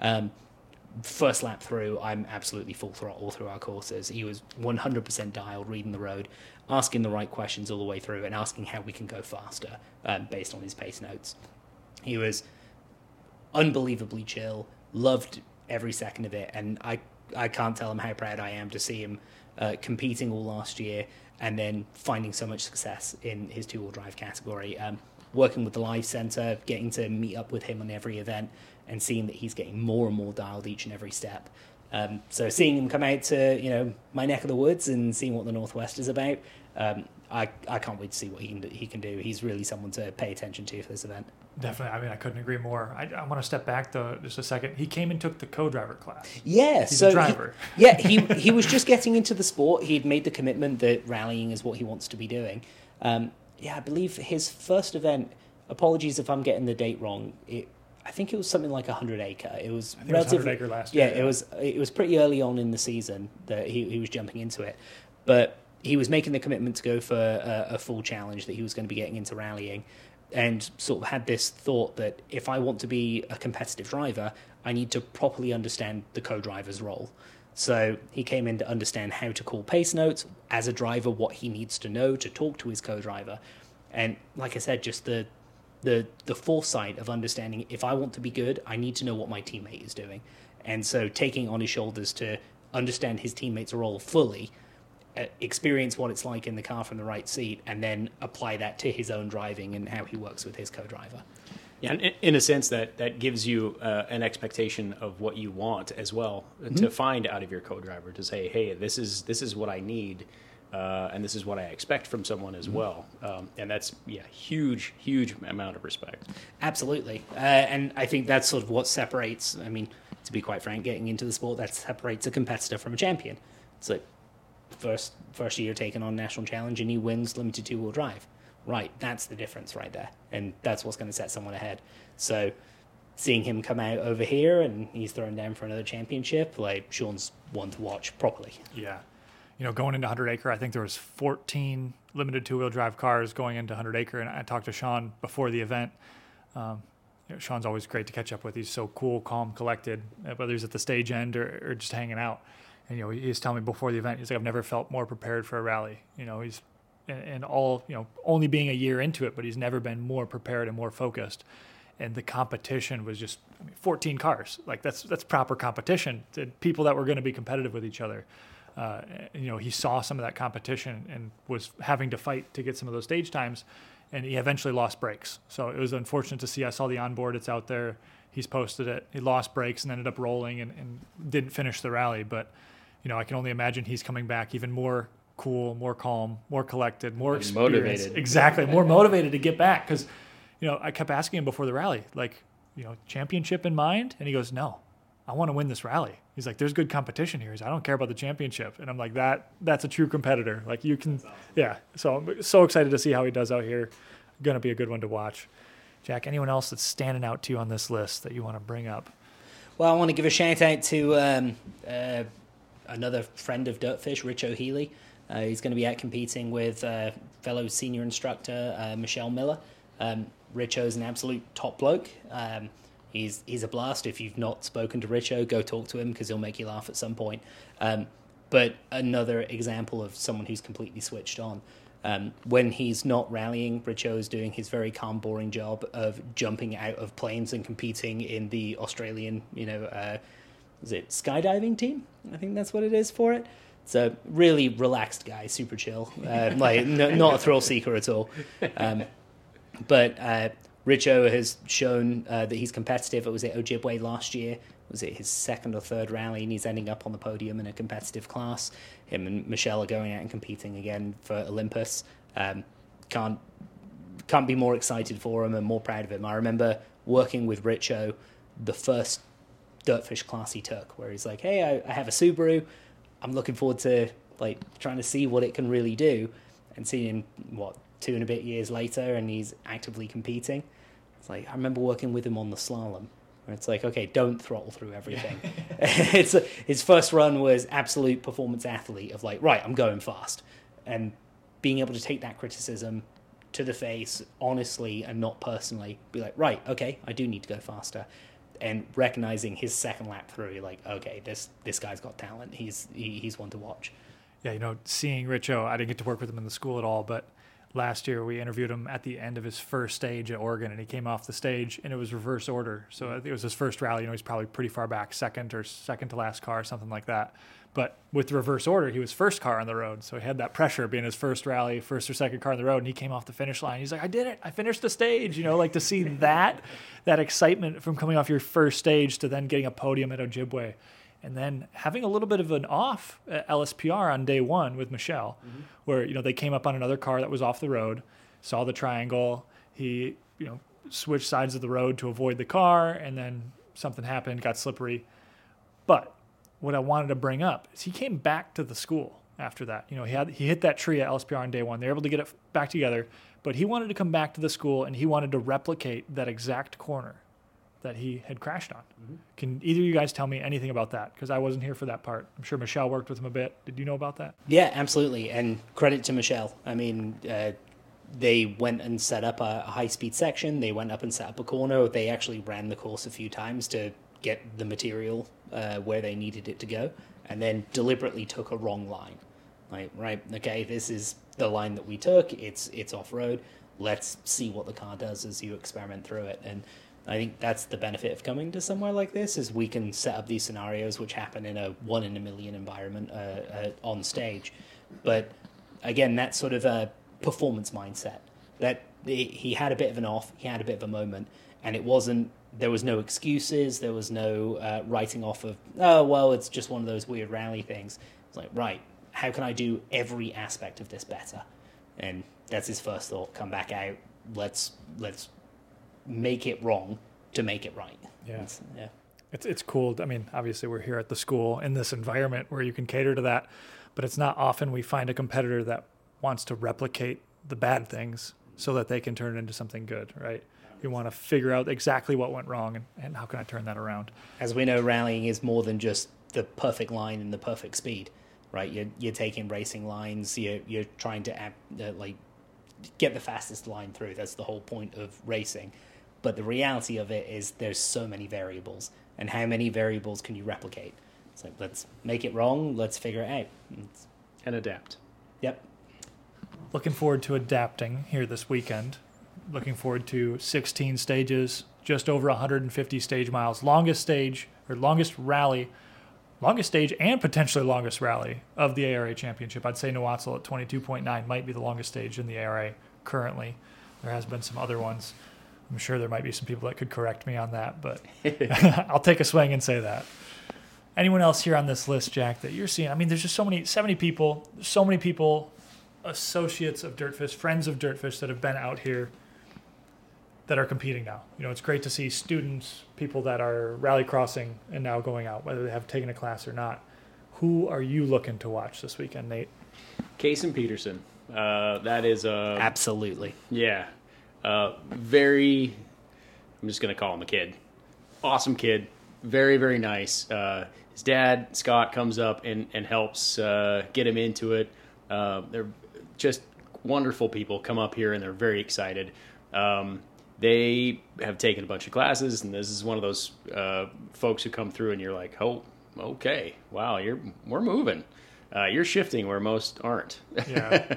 First lap through, I'm absolutely full throttle through our courses. He was 100% dialed, reading the road, asking the right questions all the way through, and asking how we can go faster based on his pace notes. He was unbelievably chill, loved every second of it, and I can't tell him how proud I am to see him competing all last year and then finding so much success in his two-wheel drive category. Working with the Live Center, getting to meet up with him on every event, and seeing that he's getting more and more dialed each and every step. So seeing him come out to my neck of the woods and seeing what the Northwest is about, I can't wait to see what he can do. He's really someone to pay attention to for this event. Definitely. I mean, I couldn't agree more. I want to step back, though, just a second. He came and took the co-driver class. Yeah. He's a driver. He was just getting into the sport. He'd made the commitment that rallying is what he wants to be doing. I believe his first event, apologies if I'm getting the date wrong, I think it was something like 100 acre. It was relatively 100 acre last year. Yeah, it was pretty early on in the season that he was jumping into it. But he was making the commitment to go for a full challenge, that he was going to be getting into rallying, and sort of had this thought that if I want to be a competitive driver, I need to properly understand the co-driver's role. So he came in to understand how to call pace notes, as a driver, what he needs to know to talk to his co-driver. And like I said, just the foresight of understanding, if I want to be good, I need to know what my teammate is doing. And so taking on his shoulders to understand his teammate's role fully, experience what it's like in the car from the right seat, and then apply that to his own driving and how he works with his co-driver. Yeah, and in a sense that gives you an expectation of what you want as well, to find out of your co-driver, to say, hey, this is what I need, and this is what I expect from someone as well. And that's, huge amount of respect. Absolutely. And I think that's sort of what separates, I mean, to be quite frank, getting into the sport, that separates a competitor from a champion. It's like, first year taking on National Challenge and he wins limited two-wheel drive. Right, that's the difference right there. And that's what's going to set someone ahead. So seeing him come out over here and he's thrown down for another championship, like, Sean's one to watch properly. Yeah. Going into 100 acre, I think there was 14 limited two-wheel drive cars going into 100 acre, and I talked to Sean before the event. Sean's always great to catch up with. He's so cool, calm, collected, whether he's at the stage end or just hanging out. And he's telling me before the event, he's like, I've never felt more prepared for a rally. He's and all only being a year into it, but he's never been more prepared and more focused. And the competition was just 14 cars. Like that's proper competition to people that were going to be competitive with each other. He saw some of that competition and was having to fight to get some of those stage times, and he eventually lost brakes. So it was unfortunate to see. I saw the onboard; it's out there. He's posted it. He lost brakes and ended up rolling and didn't finish the rally. But I can only imagine he's coming back even more cool, more calm, more collected, more experienced. Motivated. Exactly, more motivated to get back. Because I kept asking him before the rally, like, championship in mind, and he goes, no, I want to win this rally. He's like, there's good competition here. He's like, I don't care about the championship. And I'm like, that's a true competitor. Like, you can, yeah. So I'm so excited to see how he does out here. Going to be a good one to watch. Jack, anyone else that's standing out to you on this list that you want to bring up? Well, I want to give a shout out to another friend of Dirtfish, Rich O'Healy. He's going to be out competing with fellow senior instructor Michelle Miller. Richo's an absolute top bloke. He's a blast. If you've not spoken to Richo, go talk to him because he'll make you laugh at some point. But another example of someone who's completely switched on. When he's not rallying, Richo is doing his very calm, boring job of jumping out of planes and competing in the Australian, is it skydiving team? I think that's what it is for it. So really relaxed guy, super chill, not a thrill seeker at all. But Richo has shown that he's competitive. It was at Ojibwe last year. Was it his second or third rally? And he's ending up on the podium in a competitive class. Him and Michelle are going out and competing again for Olympus. Can't can't be more excited for him and more proud of him. I remember working with Richo the first Dirtfish class he took, where he's like, hey, I have a Subaru. I'm looking forward to like trying to see what it can really do, and seeing him, 2 and a bit years later, and he's actively competing. It's like, I remember working with him on the slalom, where it's like, okay, don't throttle through everything. His first run was absolute performance athlete of like, right, I'm going fast. And being able to take that criticism to the face, honestly and not personally, be like, right, okay, I do need to go faster. And recognizing his second lap through, you're like, okay, this guy's got talent. He's one to watch. Yeah, seeing Richo, I didn't get to work with him in the school at all, but last year we interviewed him at the end of his first stage at Oregon, and he came off the stage, and it was reverse order. So I think it was his first rally. He's probably pretty far back, second to last car, something like that. But with the reverse order, he was first car on the road. So he had that pressure being his first rally, first or second car on the road, and he came off the finish line. He's like, I did it. I finished the stage. Like to see that excitement from coming off your first stage to then getting a podium at Ojibwe. And then having a little bit of an off at LSPR on day one with Michelle, where, they came up on another car that was off the road, saw the triangle. He, switched sides of the road to avoid the car, and then something happened, got slippery. But what I wanted to bring up is he came back to the school after that. He hit that tree at LSPR on day one. They were able to get it back together, but he wanted to come back to the school, and he wanted to replicate that exact corner that he had crashed on. Can either of you guys tell me anything about that? Because I wasn't here for that part. I'm sure Michelle worked with him a bit. Did you know about that? Yeah, absolutely. And credit to Michelle. I mean, they went and set up a high-speed section. They went up and set up a corner. They actually ran the course a few times to get the material where they needed it to go, and then deliberately took a wrong line. Like, right, okay, this is the line that we took. It's off-road. Let's see what the car does as you experiment through it. And I think that's the benefit of coming to somewhere like this, is we can set up these scenarios which happen in a 1 in a million environment on stage. But again, that sort of a performance mindset, that he had a bit of an off, he had a bit of a moment, and there was no excuses, there was no writing off of, oh, well, it's just one of those weird rally things. It's like, right, how can I do every aspect of this better? And that's his first thought, come back out, let's make it wrong to make it right. Yeah. It's cool. I mean, obviously we're here at the school in this environment where you can cater to that, but it's not often we find a competitor that wants to replicate the bad things so that they can turn it into something good, right? You want to figure out exactly what went wrong and how can I turn that around. As we know, rallying is more than just the perfect line and the perfect speed, right? You're taking racing lines, you're trying to get the fastest line through. That's the whole point of racing. But the reality of it is there's so many variables, and how many variables can you replicate? It's like, let's make it wrong, let's figure it out. And adapt. Yep. Looking forward to adapting here this weekend. Looking forward to 16 stages, just over 150 stage miles. Longest stage and potentially longest rally of the ARA Championship. I'd say Nowatzel at 22.9 might be the longest stage in the ARA currently. There has been some other ones. I'm sure there might be some people that could correct me on that, but I'll take a swing and say that. Anyone else here on this list, Jack, that you're seeing? I mean, there's just 70 people, associates of Dirtfish, friends of Dirtfish that have been out here that are competing now. It's great to see students, people that are rally crossing and now going out, whether they have taken a class or not. Who are you looking to watch this weekend, Nate? Kason Peterson. That is absolutely. Yeah. Very, I'm just going to call him a kid. Awesome kid. Very, very nice. His dad, Scott, comes up and helps get him into it. They're just wonderful people, come up here and they're very excited. They have taken a bunch of classes, and this is one of those folks who come through and you're like, oh, okay, wow, we're moving. You're shifting where most aren't. Yeah.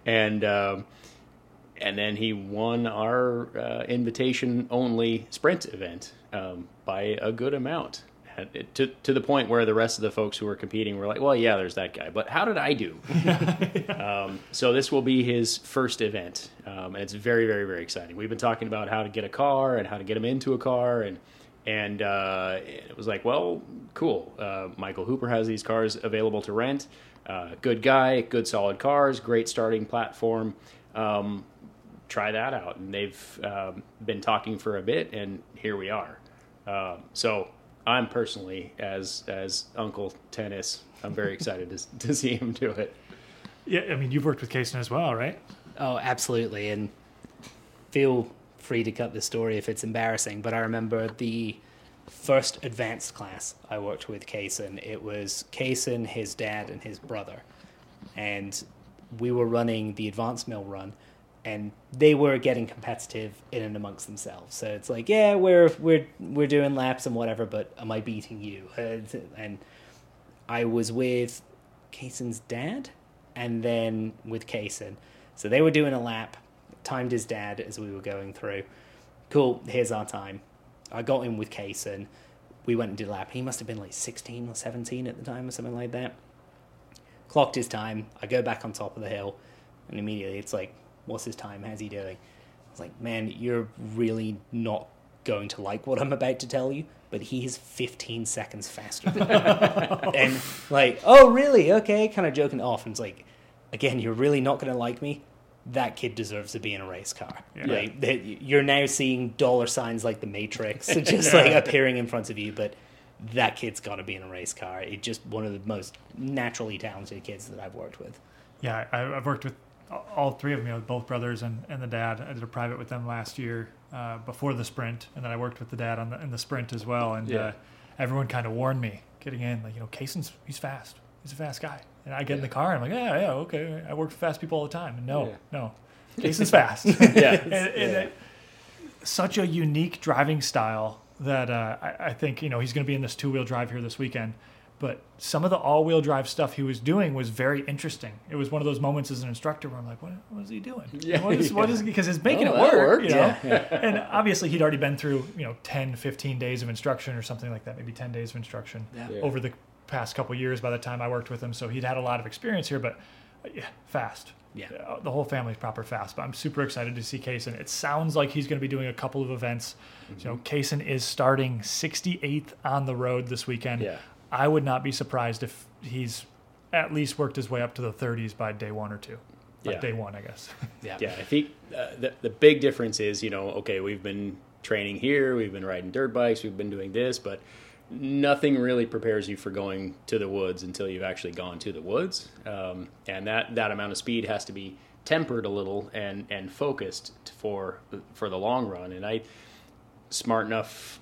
And then he won our invitation-only sprint event by a good amount, to the point where the rest of the folks who were competing were like, well, yeah, there's that guy, but how did I do? So this will be his first event, and it's very, very, very exciting. We've been talking about how to get a car and how to get him into a car, and it was like, well, cool. Michael Hooper has these cars available to rent. Good guy, good solid cars, great starting platform. try that out. And they've been talking for a bit, and here we are. So I'm personally, as Uncle Tennis, I'm very excited to see him do it. Yeah, I mean, you've worked with Kaysen as well, right? Oh, absolutely. And feel free to cut the story if it's embarrassing, but I remember the first advanced class I worked with Kaysen. It was Kaysen, his dad, and his brother. And we were running the advanced mill run, and they were getting competitive in and amongst themselves. So it's like, yeah, we're doing laps and whatever, but am I beating you? And I was with Kaysen's dad and then with Kaysen. So they were doing a lap, timed his dad as we were going through. Cool, here's our time. I got in with Kaysen. We went and did a lap. He must have been like 16 or 17 at the time or something like that. Clocked his time. I go back on top of the hill, and immediately it's like, what's his time? How's he doing? I was like, man, you're really not going to like what I'm about to tell you, but he is 15 seconds faster than me. And like, oh, really? Okay, kind of joking off. And it's like, again, you're really not going to like me? That kid deserves to be in a race car. Yeah. Like, you're now seeing dollar signs like the Matrix just like appearing in front of you, but that kid's got to be in a race car. It's just one of the most naturally talented kids that I've worked with. Yeah, I've worked with all three of them, both brothers and the dad. I did a private with them last year before the sprint, and then I worked with the dad in the sprint as well. And everyone kind of warned me getting in, like, Kaysen's, he's fast. He's a fast guy. And I get in the car and I'm like, yeah, okay. I work with fast people all the time. And no, Kaysen's fast. Such a unique driving style that I think, he's going to be in this two-wheel drive here this weekend. But some of the all-wheel drive stuff he was doing was very interesting. It was one of those moments as an instructor where I'm like, what is he doing? Yeah, what is because it's making it work. Yeah. And obviously he'd already been through 10, 15 days of instruction or something like that, maybe 10 days of instruction over the past couple of years by the time I worked with him. So he'd had a lot of experience here, but fast. Yeah. The whole family's proper fast, but I'm super excited to see Kaysen. It sounds like he's going to be doing a couple of events. Mm-hmm. Kaysen is starting 68th on the road this weekend. Yeah. I would not be surprised if he's at least worked his way up to the 30s by day one or two. Day one, I guess. Yeah. I think the big difference is, okay, we've been training here, we've been riding dirt bikes, we've been doing this, but nothing really prepares you for going to the woods until you've actually gone to the woods. And that amount of speed has to be tempered a little and focused for the long run. And smart enough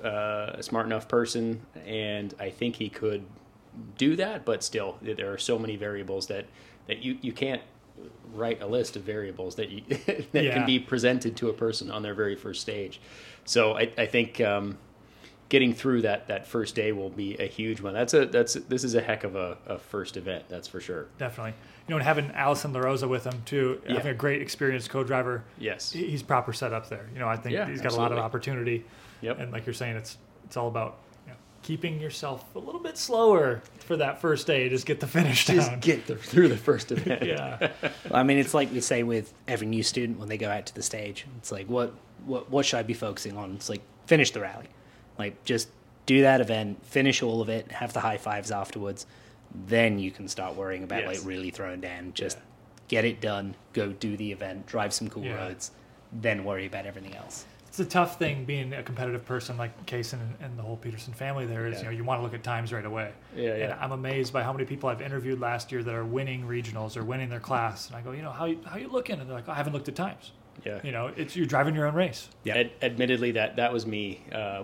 person, and I think he could do that, but still there are so many variables that you can't write a list of variables that can be presented to a person on their very first stage. So I think getting through that first day will be a huge one. This is a heck of a first event, that's for sure. Definitely. And having Allison LaRosa with him too, having a great experienced co-driver. Yes, he's proper set up there. I think he's got a lot of opportunity. Yep. And like you're saying, it's all about keeping yourself a little bit slower for that first day. Just get the finish down. Just get through the first event. Yeah. I mean, it's like we say with every new student when they go out to the stage. It's like, what should I be focusing on? It's like, finish the rally. Like, just do that event, finish all of it, have the high fives afterwards. Then you can start worrying about like really throwing down. Just get it done, go do the event, drive some cool roads, then worry about everything else. It's a tough thing being a competitive person like Kaysen and the whole Peterson family there is, you want to look at times right away. And I'm amazed by how many people I've interviewed last year that are winning regionals or winning their class. And I go, how you looking? And they're like, I haven't looked at times. Yeah. You're driving your own race. Yeah. Admittedly, that was me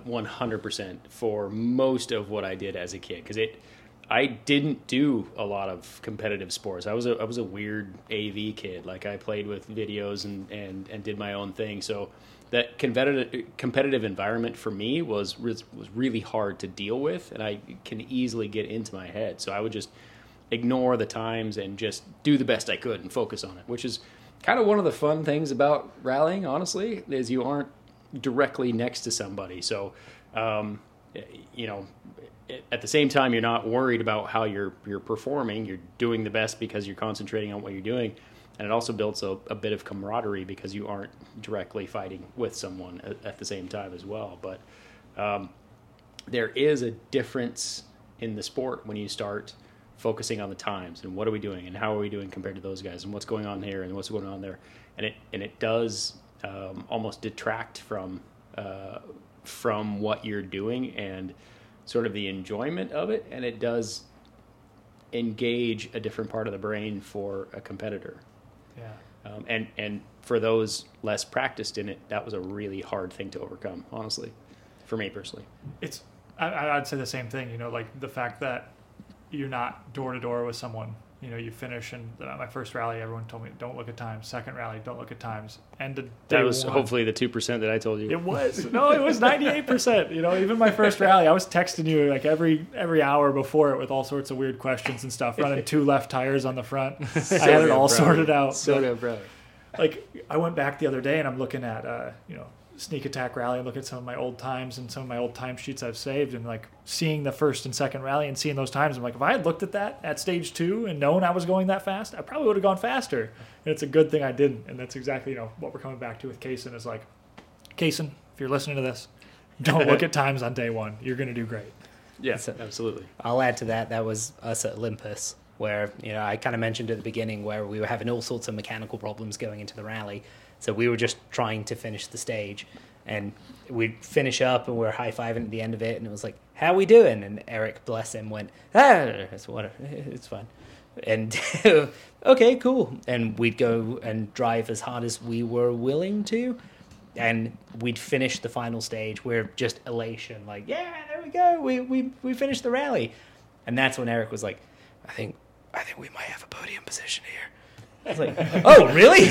100% for most of what I did as a kid, because I didn't do a lot of competitive sports. I was a weird AV kid. Like, I played with videos and did my own thing. So that competitive environment for me was really hard to deal with, and I can easily get into my head. So I would just ignore the times and just do the best I could and focus on it, which is kind of one of the fun things about rallying, honestly, is you aren't directly next to somebody. So, at the same time, you're not worried about how you're performing. You're doing the best because you're concentrating on what you're doing. And it also builds a bit of camaraderie because you aren't directly fighting with someone at the same time as well. But there is a difference in the sport when you start focusing on the times and what are we doing and how are we doing compared to those guys and what's going on here and what's going on there. And it does almost detract from what you're doing and sort of the enjoyment of it, and it does engage a different part of the brain for a competitor. Yeah. And for those less practiced in it, that was a really hard thing to overcome, honestly, for me personally. I'd say the same thing, like the fact that you're not door to door with someone. You finish, and my first rally, everyone told me, don't look at times. Second rally, don't look at times. And that was hopefully the 2% that I told you. It was. No, it was 98%. Even my first rally, I was texting you like every hour before it with all sorts of weird questions and stuff, running 2 left tires on the front. I had it all sorted out. So damn proud. Like, I went back the other day, and I'm looking at, Sneak Attack Rally, and look at some of my old times and some of my old timesheets I've saved, and like seeing the first and second rally and seeing those times, I'm like, if I had looked at that at stage 2 and known I was going that fast, I probably would have gone faster. And it's a good thing I didn't. And that's exactly what we're coming back to with Kaysen is like, Kaysen, if you're listening to this, don't look at times on day 1. You're going to do great. Yes, absolutely. I'll add to that. That was us at Olympus, where I kind of mentioned at the beginning where we were having all sorts of mechanical problems going into the rally. So we were just trying to finish the stage, and we'd finish up and we were high-fiving at the end of it, and it was like, how we doing? And Eric, bless him, went, it's whatever, it's fine. And okay, cool. And we'd go and drive as hard as we were willing to, and we'd finish the final stage. We're just elation, like, yeah, there we go. We finished the rally. And that's when Eric was like, I think we might have a podium position here. I was like, oh, really?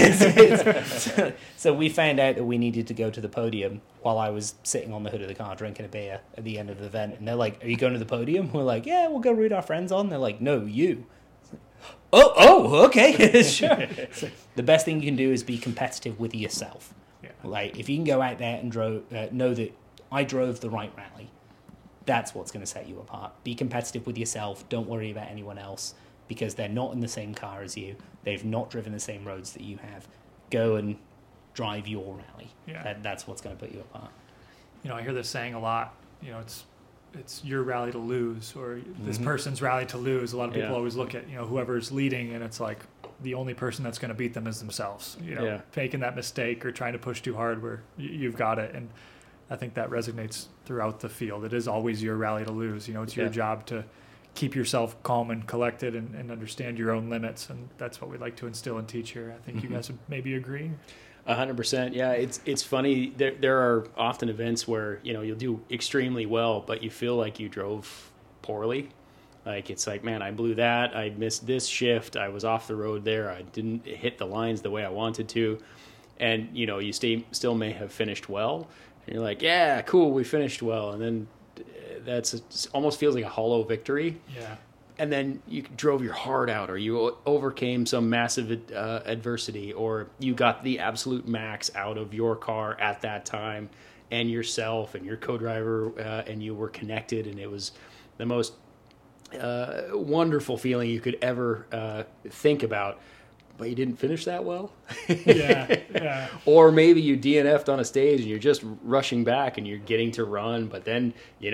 So we found out that we needed to go to the podium while I was sitting on the hood of the car drinking a beer at the end of the event. And they're like, are you going to the podium? We're like, yeah, we'll go root our friends on. They're like, no, you. Oh, okay, sure. So the best thing you can do is be competitive with yourself. Yeah. Like, if you can go out there and know that I drove the right rally, that's what's going to set you apart. Be competitive with yourself. Don't worry about anyone else, because they're not in the same car as you. They've not driven the same roads that you have. Go and drive your rally. Yeah. That's what's going to put you apart. I hear this saying a lot. It's your rally to lose, or this person's rally to lose. A lot of people always look at, whoever's leading, and it's like the only person that's going to beat them is themselves. Making that mistake or trying to push too hard where you've got it. And I think that resonates throughout the field. It is always your rally to lose. It's your job to keep yourself calm and collected and understand your own limits, and that's what we like to instill and teach here. I think you guys would maybe agree. 100%. Yeah, it's funny. There are often events where you'll do extremely well, but you feel like you drove poorly. Like, it's like, man, I blew that. I missed this shift. I was off the road there. I didn't hit the lines the way I wanted to, and you still may have finished well. And you're like, yeah, cool, we finished well, and then it almost feels like a hollow victory. Yeah. And then you drove your heart out, or you overcame some massive adversity, or you got the absolute max out of your car at that time, and yourself and your co-driver, and you were connected, and it was the most wonderful feeling you could ever think about. But you didn't finish that well. Yeah. Or maybe you DNF'd on a stage and you're just rushing back and you're getting to run, but then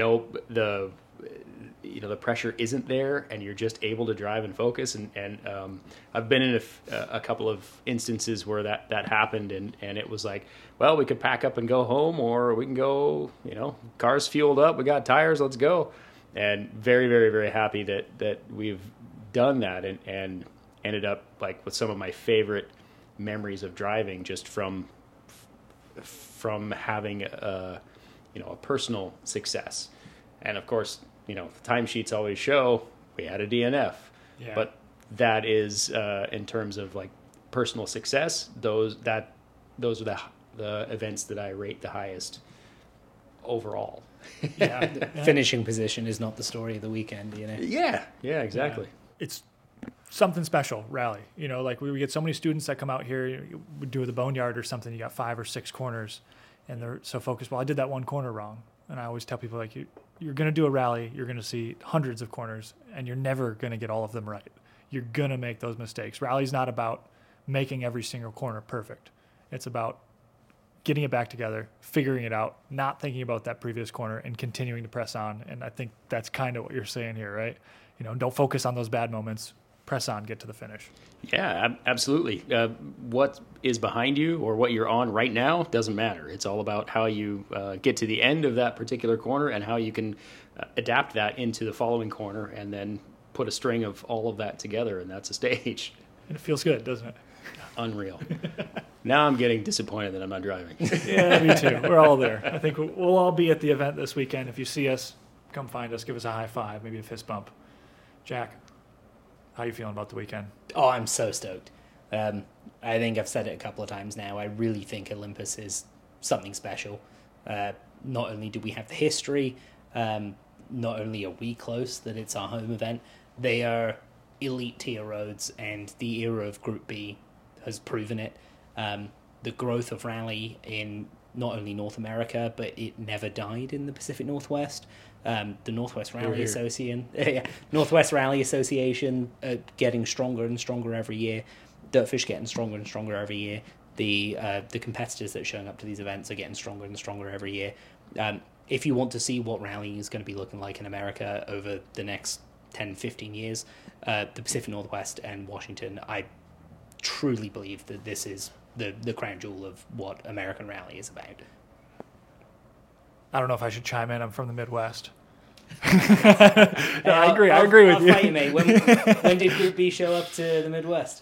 the pressure isn't there and you're just able to drive and focus. And I've been in a couple of instances where that happened, and it was like, well, we could pack up and go home, or we can go, car's fueled up, we got tires, let's go. And very, very, very happy that we've done that and ended up like with some of my favorite memories of driving, just from having a personal success. And of course, the timesheets always show we had a DNF, but that is in terms of like personal success. Those are the events that I rate the highest overall. Finishing position is not the story of the weekend. Yeah, exactly. Yeah. It's something special, rally. Like we get so many students that come out here, we do the boneyard or something, you got 5 or 6 corners, and they're so focused, well, I did that one corner wrong. And I always tell people, like, you're going to do a rally, you're going to see hundreds of corners, and you're never going to get all of them right. You're going to make those mistakes. Rally's not about making every single corner perfect. It's about getting it back together, figuring it out, not thinking about that previous corner, and continuing to press on. And I think that's kind of what you're saying here, right? Don't focus on those bad moments. press on, get to the finish. Yeah, absolutely. What is behind you or what you're on right now doesn't matter. It's all about how you get to the end of that particular corner and how you can adapt that into the following corner and then put a string of all of that together, and that's a stage. And it feels good, doesn't it? Unreal. Now I'm getting disappointed that I'm not driving. Yeah, me too. We're all there. I think we'll all be at the event this weekend. If you see us, come find us, give us a high five, maybe a fist bump. Jack, how you feeling about the weekend? Oh, I'm so stoked. I think I've said it a couple of times now. I really think Olympus is something special. Not only do we have the history, not only are we close that it's our home event, they are elite tier roads, and the era of Group B has proven it. The growth of rally in not only North America, but it never died in the Pacific Northwest. The Northwest Rally Association, Northwest Rally Association, getting stronger and stronger every year. Dirtfish getting stronger and stronger every year. The competitors that are showing up to these events are getting stronger and stronger every year. If you want to see what rallying is going to be looking like in America over the next 10, 15 years, the Pacific Northwest and Washington, I truly believe that this is the crown jewel of what American rally is about. I don't know if I should chime in. I'm from the Midwest. I agree with you. I'll fight you, mate. When did Group B show up to the Midwest?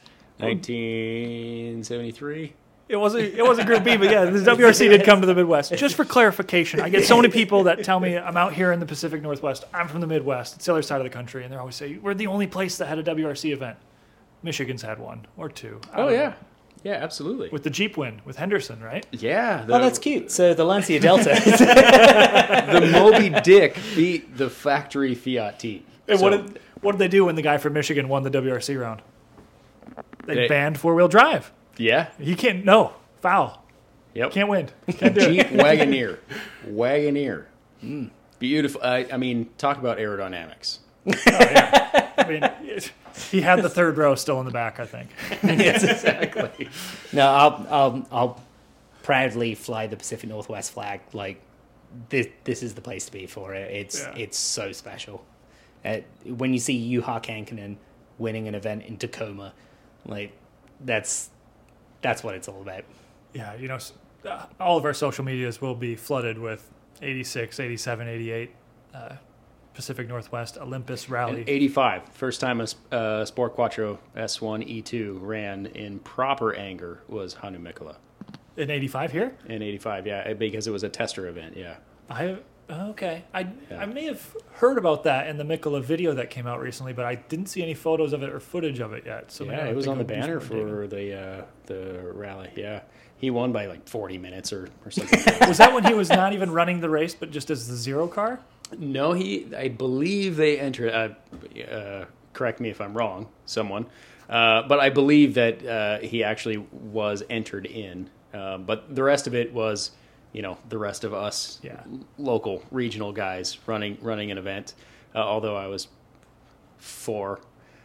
1973. It wasn't Group B, but yeah, the WRC did come to the Midwest. Just for clarification, I get so many people that tell me I'm out here in the Pacific Northwest. I'm from the Midwest. It's the other side of the country, and they always say, we're the only place that had a WRC event. Michigan's had one or two. Oh, yeah. Yeah, absolutely. With the Jeep win with Henderson, right? Yeah. Oh, that's cute. So the Lancia Delta. The Moby Dick beat the factory Fiat team. And what did they do when the guy from Michigan won the WRC round? They banned four-wheel drive. Yeah. He can't. No, foul. Yep. Can't win. Can't do it. Jeep Wagoneer. Beautiful. I mean, talk about aerodynamics. Oh, yeah. I mean, he had the third row still in the back, I think. Yes, exactly. No, I'll proudly fly the Pacific Northwest flag. Like this is the place to be for it. It's so special. When you see Juha Kankkunen winning an event in Tacoma, like that's what it's all about. Yeah, all of our social medias will be flooded with 86, 87, 88 Pacific Northwest Olympus Rally. And 85, first time a Sport Quattro S1 E2 ran in proper anger was Hannu Mikkola. In 85 here? In 85, yeah, because it was a tester event, yeah. Okay. I may have heard about that in the Mikkola video that came out recently, but I didn't see any photos of it or footage of it yet. So yeah, it was on the banner for the rally, yeah. He won by like 40 minutes or something. Was that when he was not even running the race, but just as the zero car? No, I believe they entered, correct me if I'm wrong, someone, but I believe that he actually was entered in. But the rest of it was, the rest of us, local, regional guys running an event, although I was 4.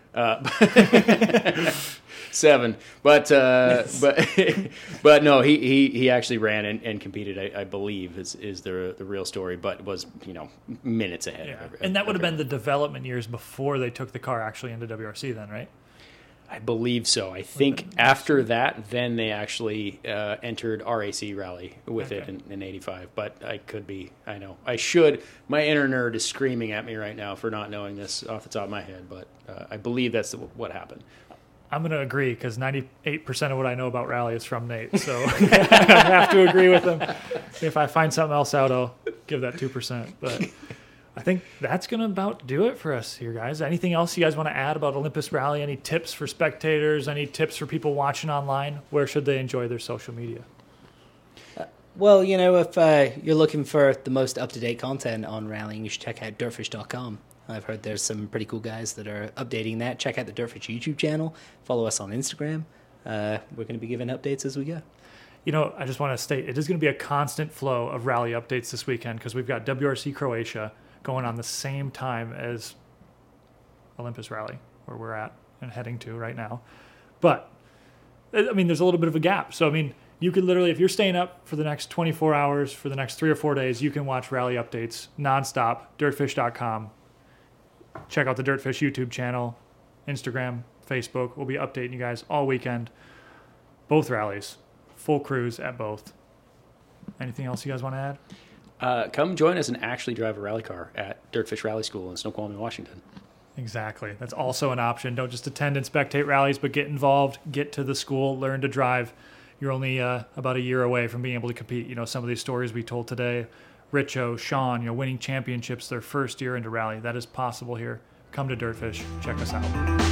7, but no, he actually ran and competed. I believe is the real story, but was minutes ahead. Yeah. And that would have been the development years before they took the car actually into WRC, then, right? I believe so. I think after that, then they actually entered RAC Rally with it in 85. But I could be. I know. I should. My inner nerd is screaming at me right now for not knowing this off the top of my head. But I believe that's what happened. I'm going to agree because 98% of what I know about rally is from Nate. So I have to agree with him. If I find something else out, I'll give that 2%. But I think that's going to about do it for us here, guys. Anything else you guys want to add about Olympus Rally? Any tips for spectators? Any tips for people watching online? Where should they enjoy their social media? Well, if you're looking for the most up-to-date content on rallying, you should check out dirtfish.com. I've heard there's some pretty cool guys that are updating that. Check out the Dirtfish YouTube channel. Follow us on Instagram. We're going to be giving updates as we go. I just want to state, it is going to be a constant flow of rally updates this weekend because we've got WRC Croatia going on the same time as Olympus Rally, where we're at and heading to right now. But, there's a little bit of a gap. So, you could literally, if you're staying up for the next 24 hours, for the next 3 or 4 days, you can watch rally updates nonstop, dirtfish.com. Check out the Dirtfish YouTube channel, Instagram, Facebook. We'll be updating you guys all weekend. Both rallies, full crews at both. Anything else you guys want to add? Come join us and actually drive a rally car at Dirtfish Rally School in Snoqualmie, Washington. Exactly. That's also an option. Don't just attend and spectate rallies, but get involved, get to the school, learn to drive. You're only about a year away from being able to compete. You know, some of these stories we told today, Richo, Sean, winning championships their first year into rally. That is possible here. Come to Dirtfish. Check us out.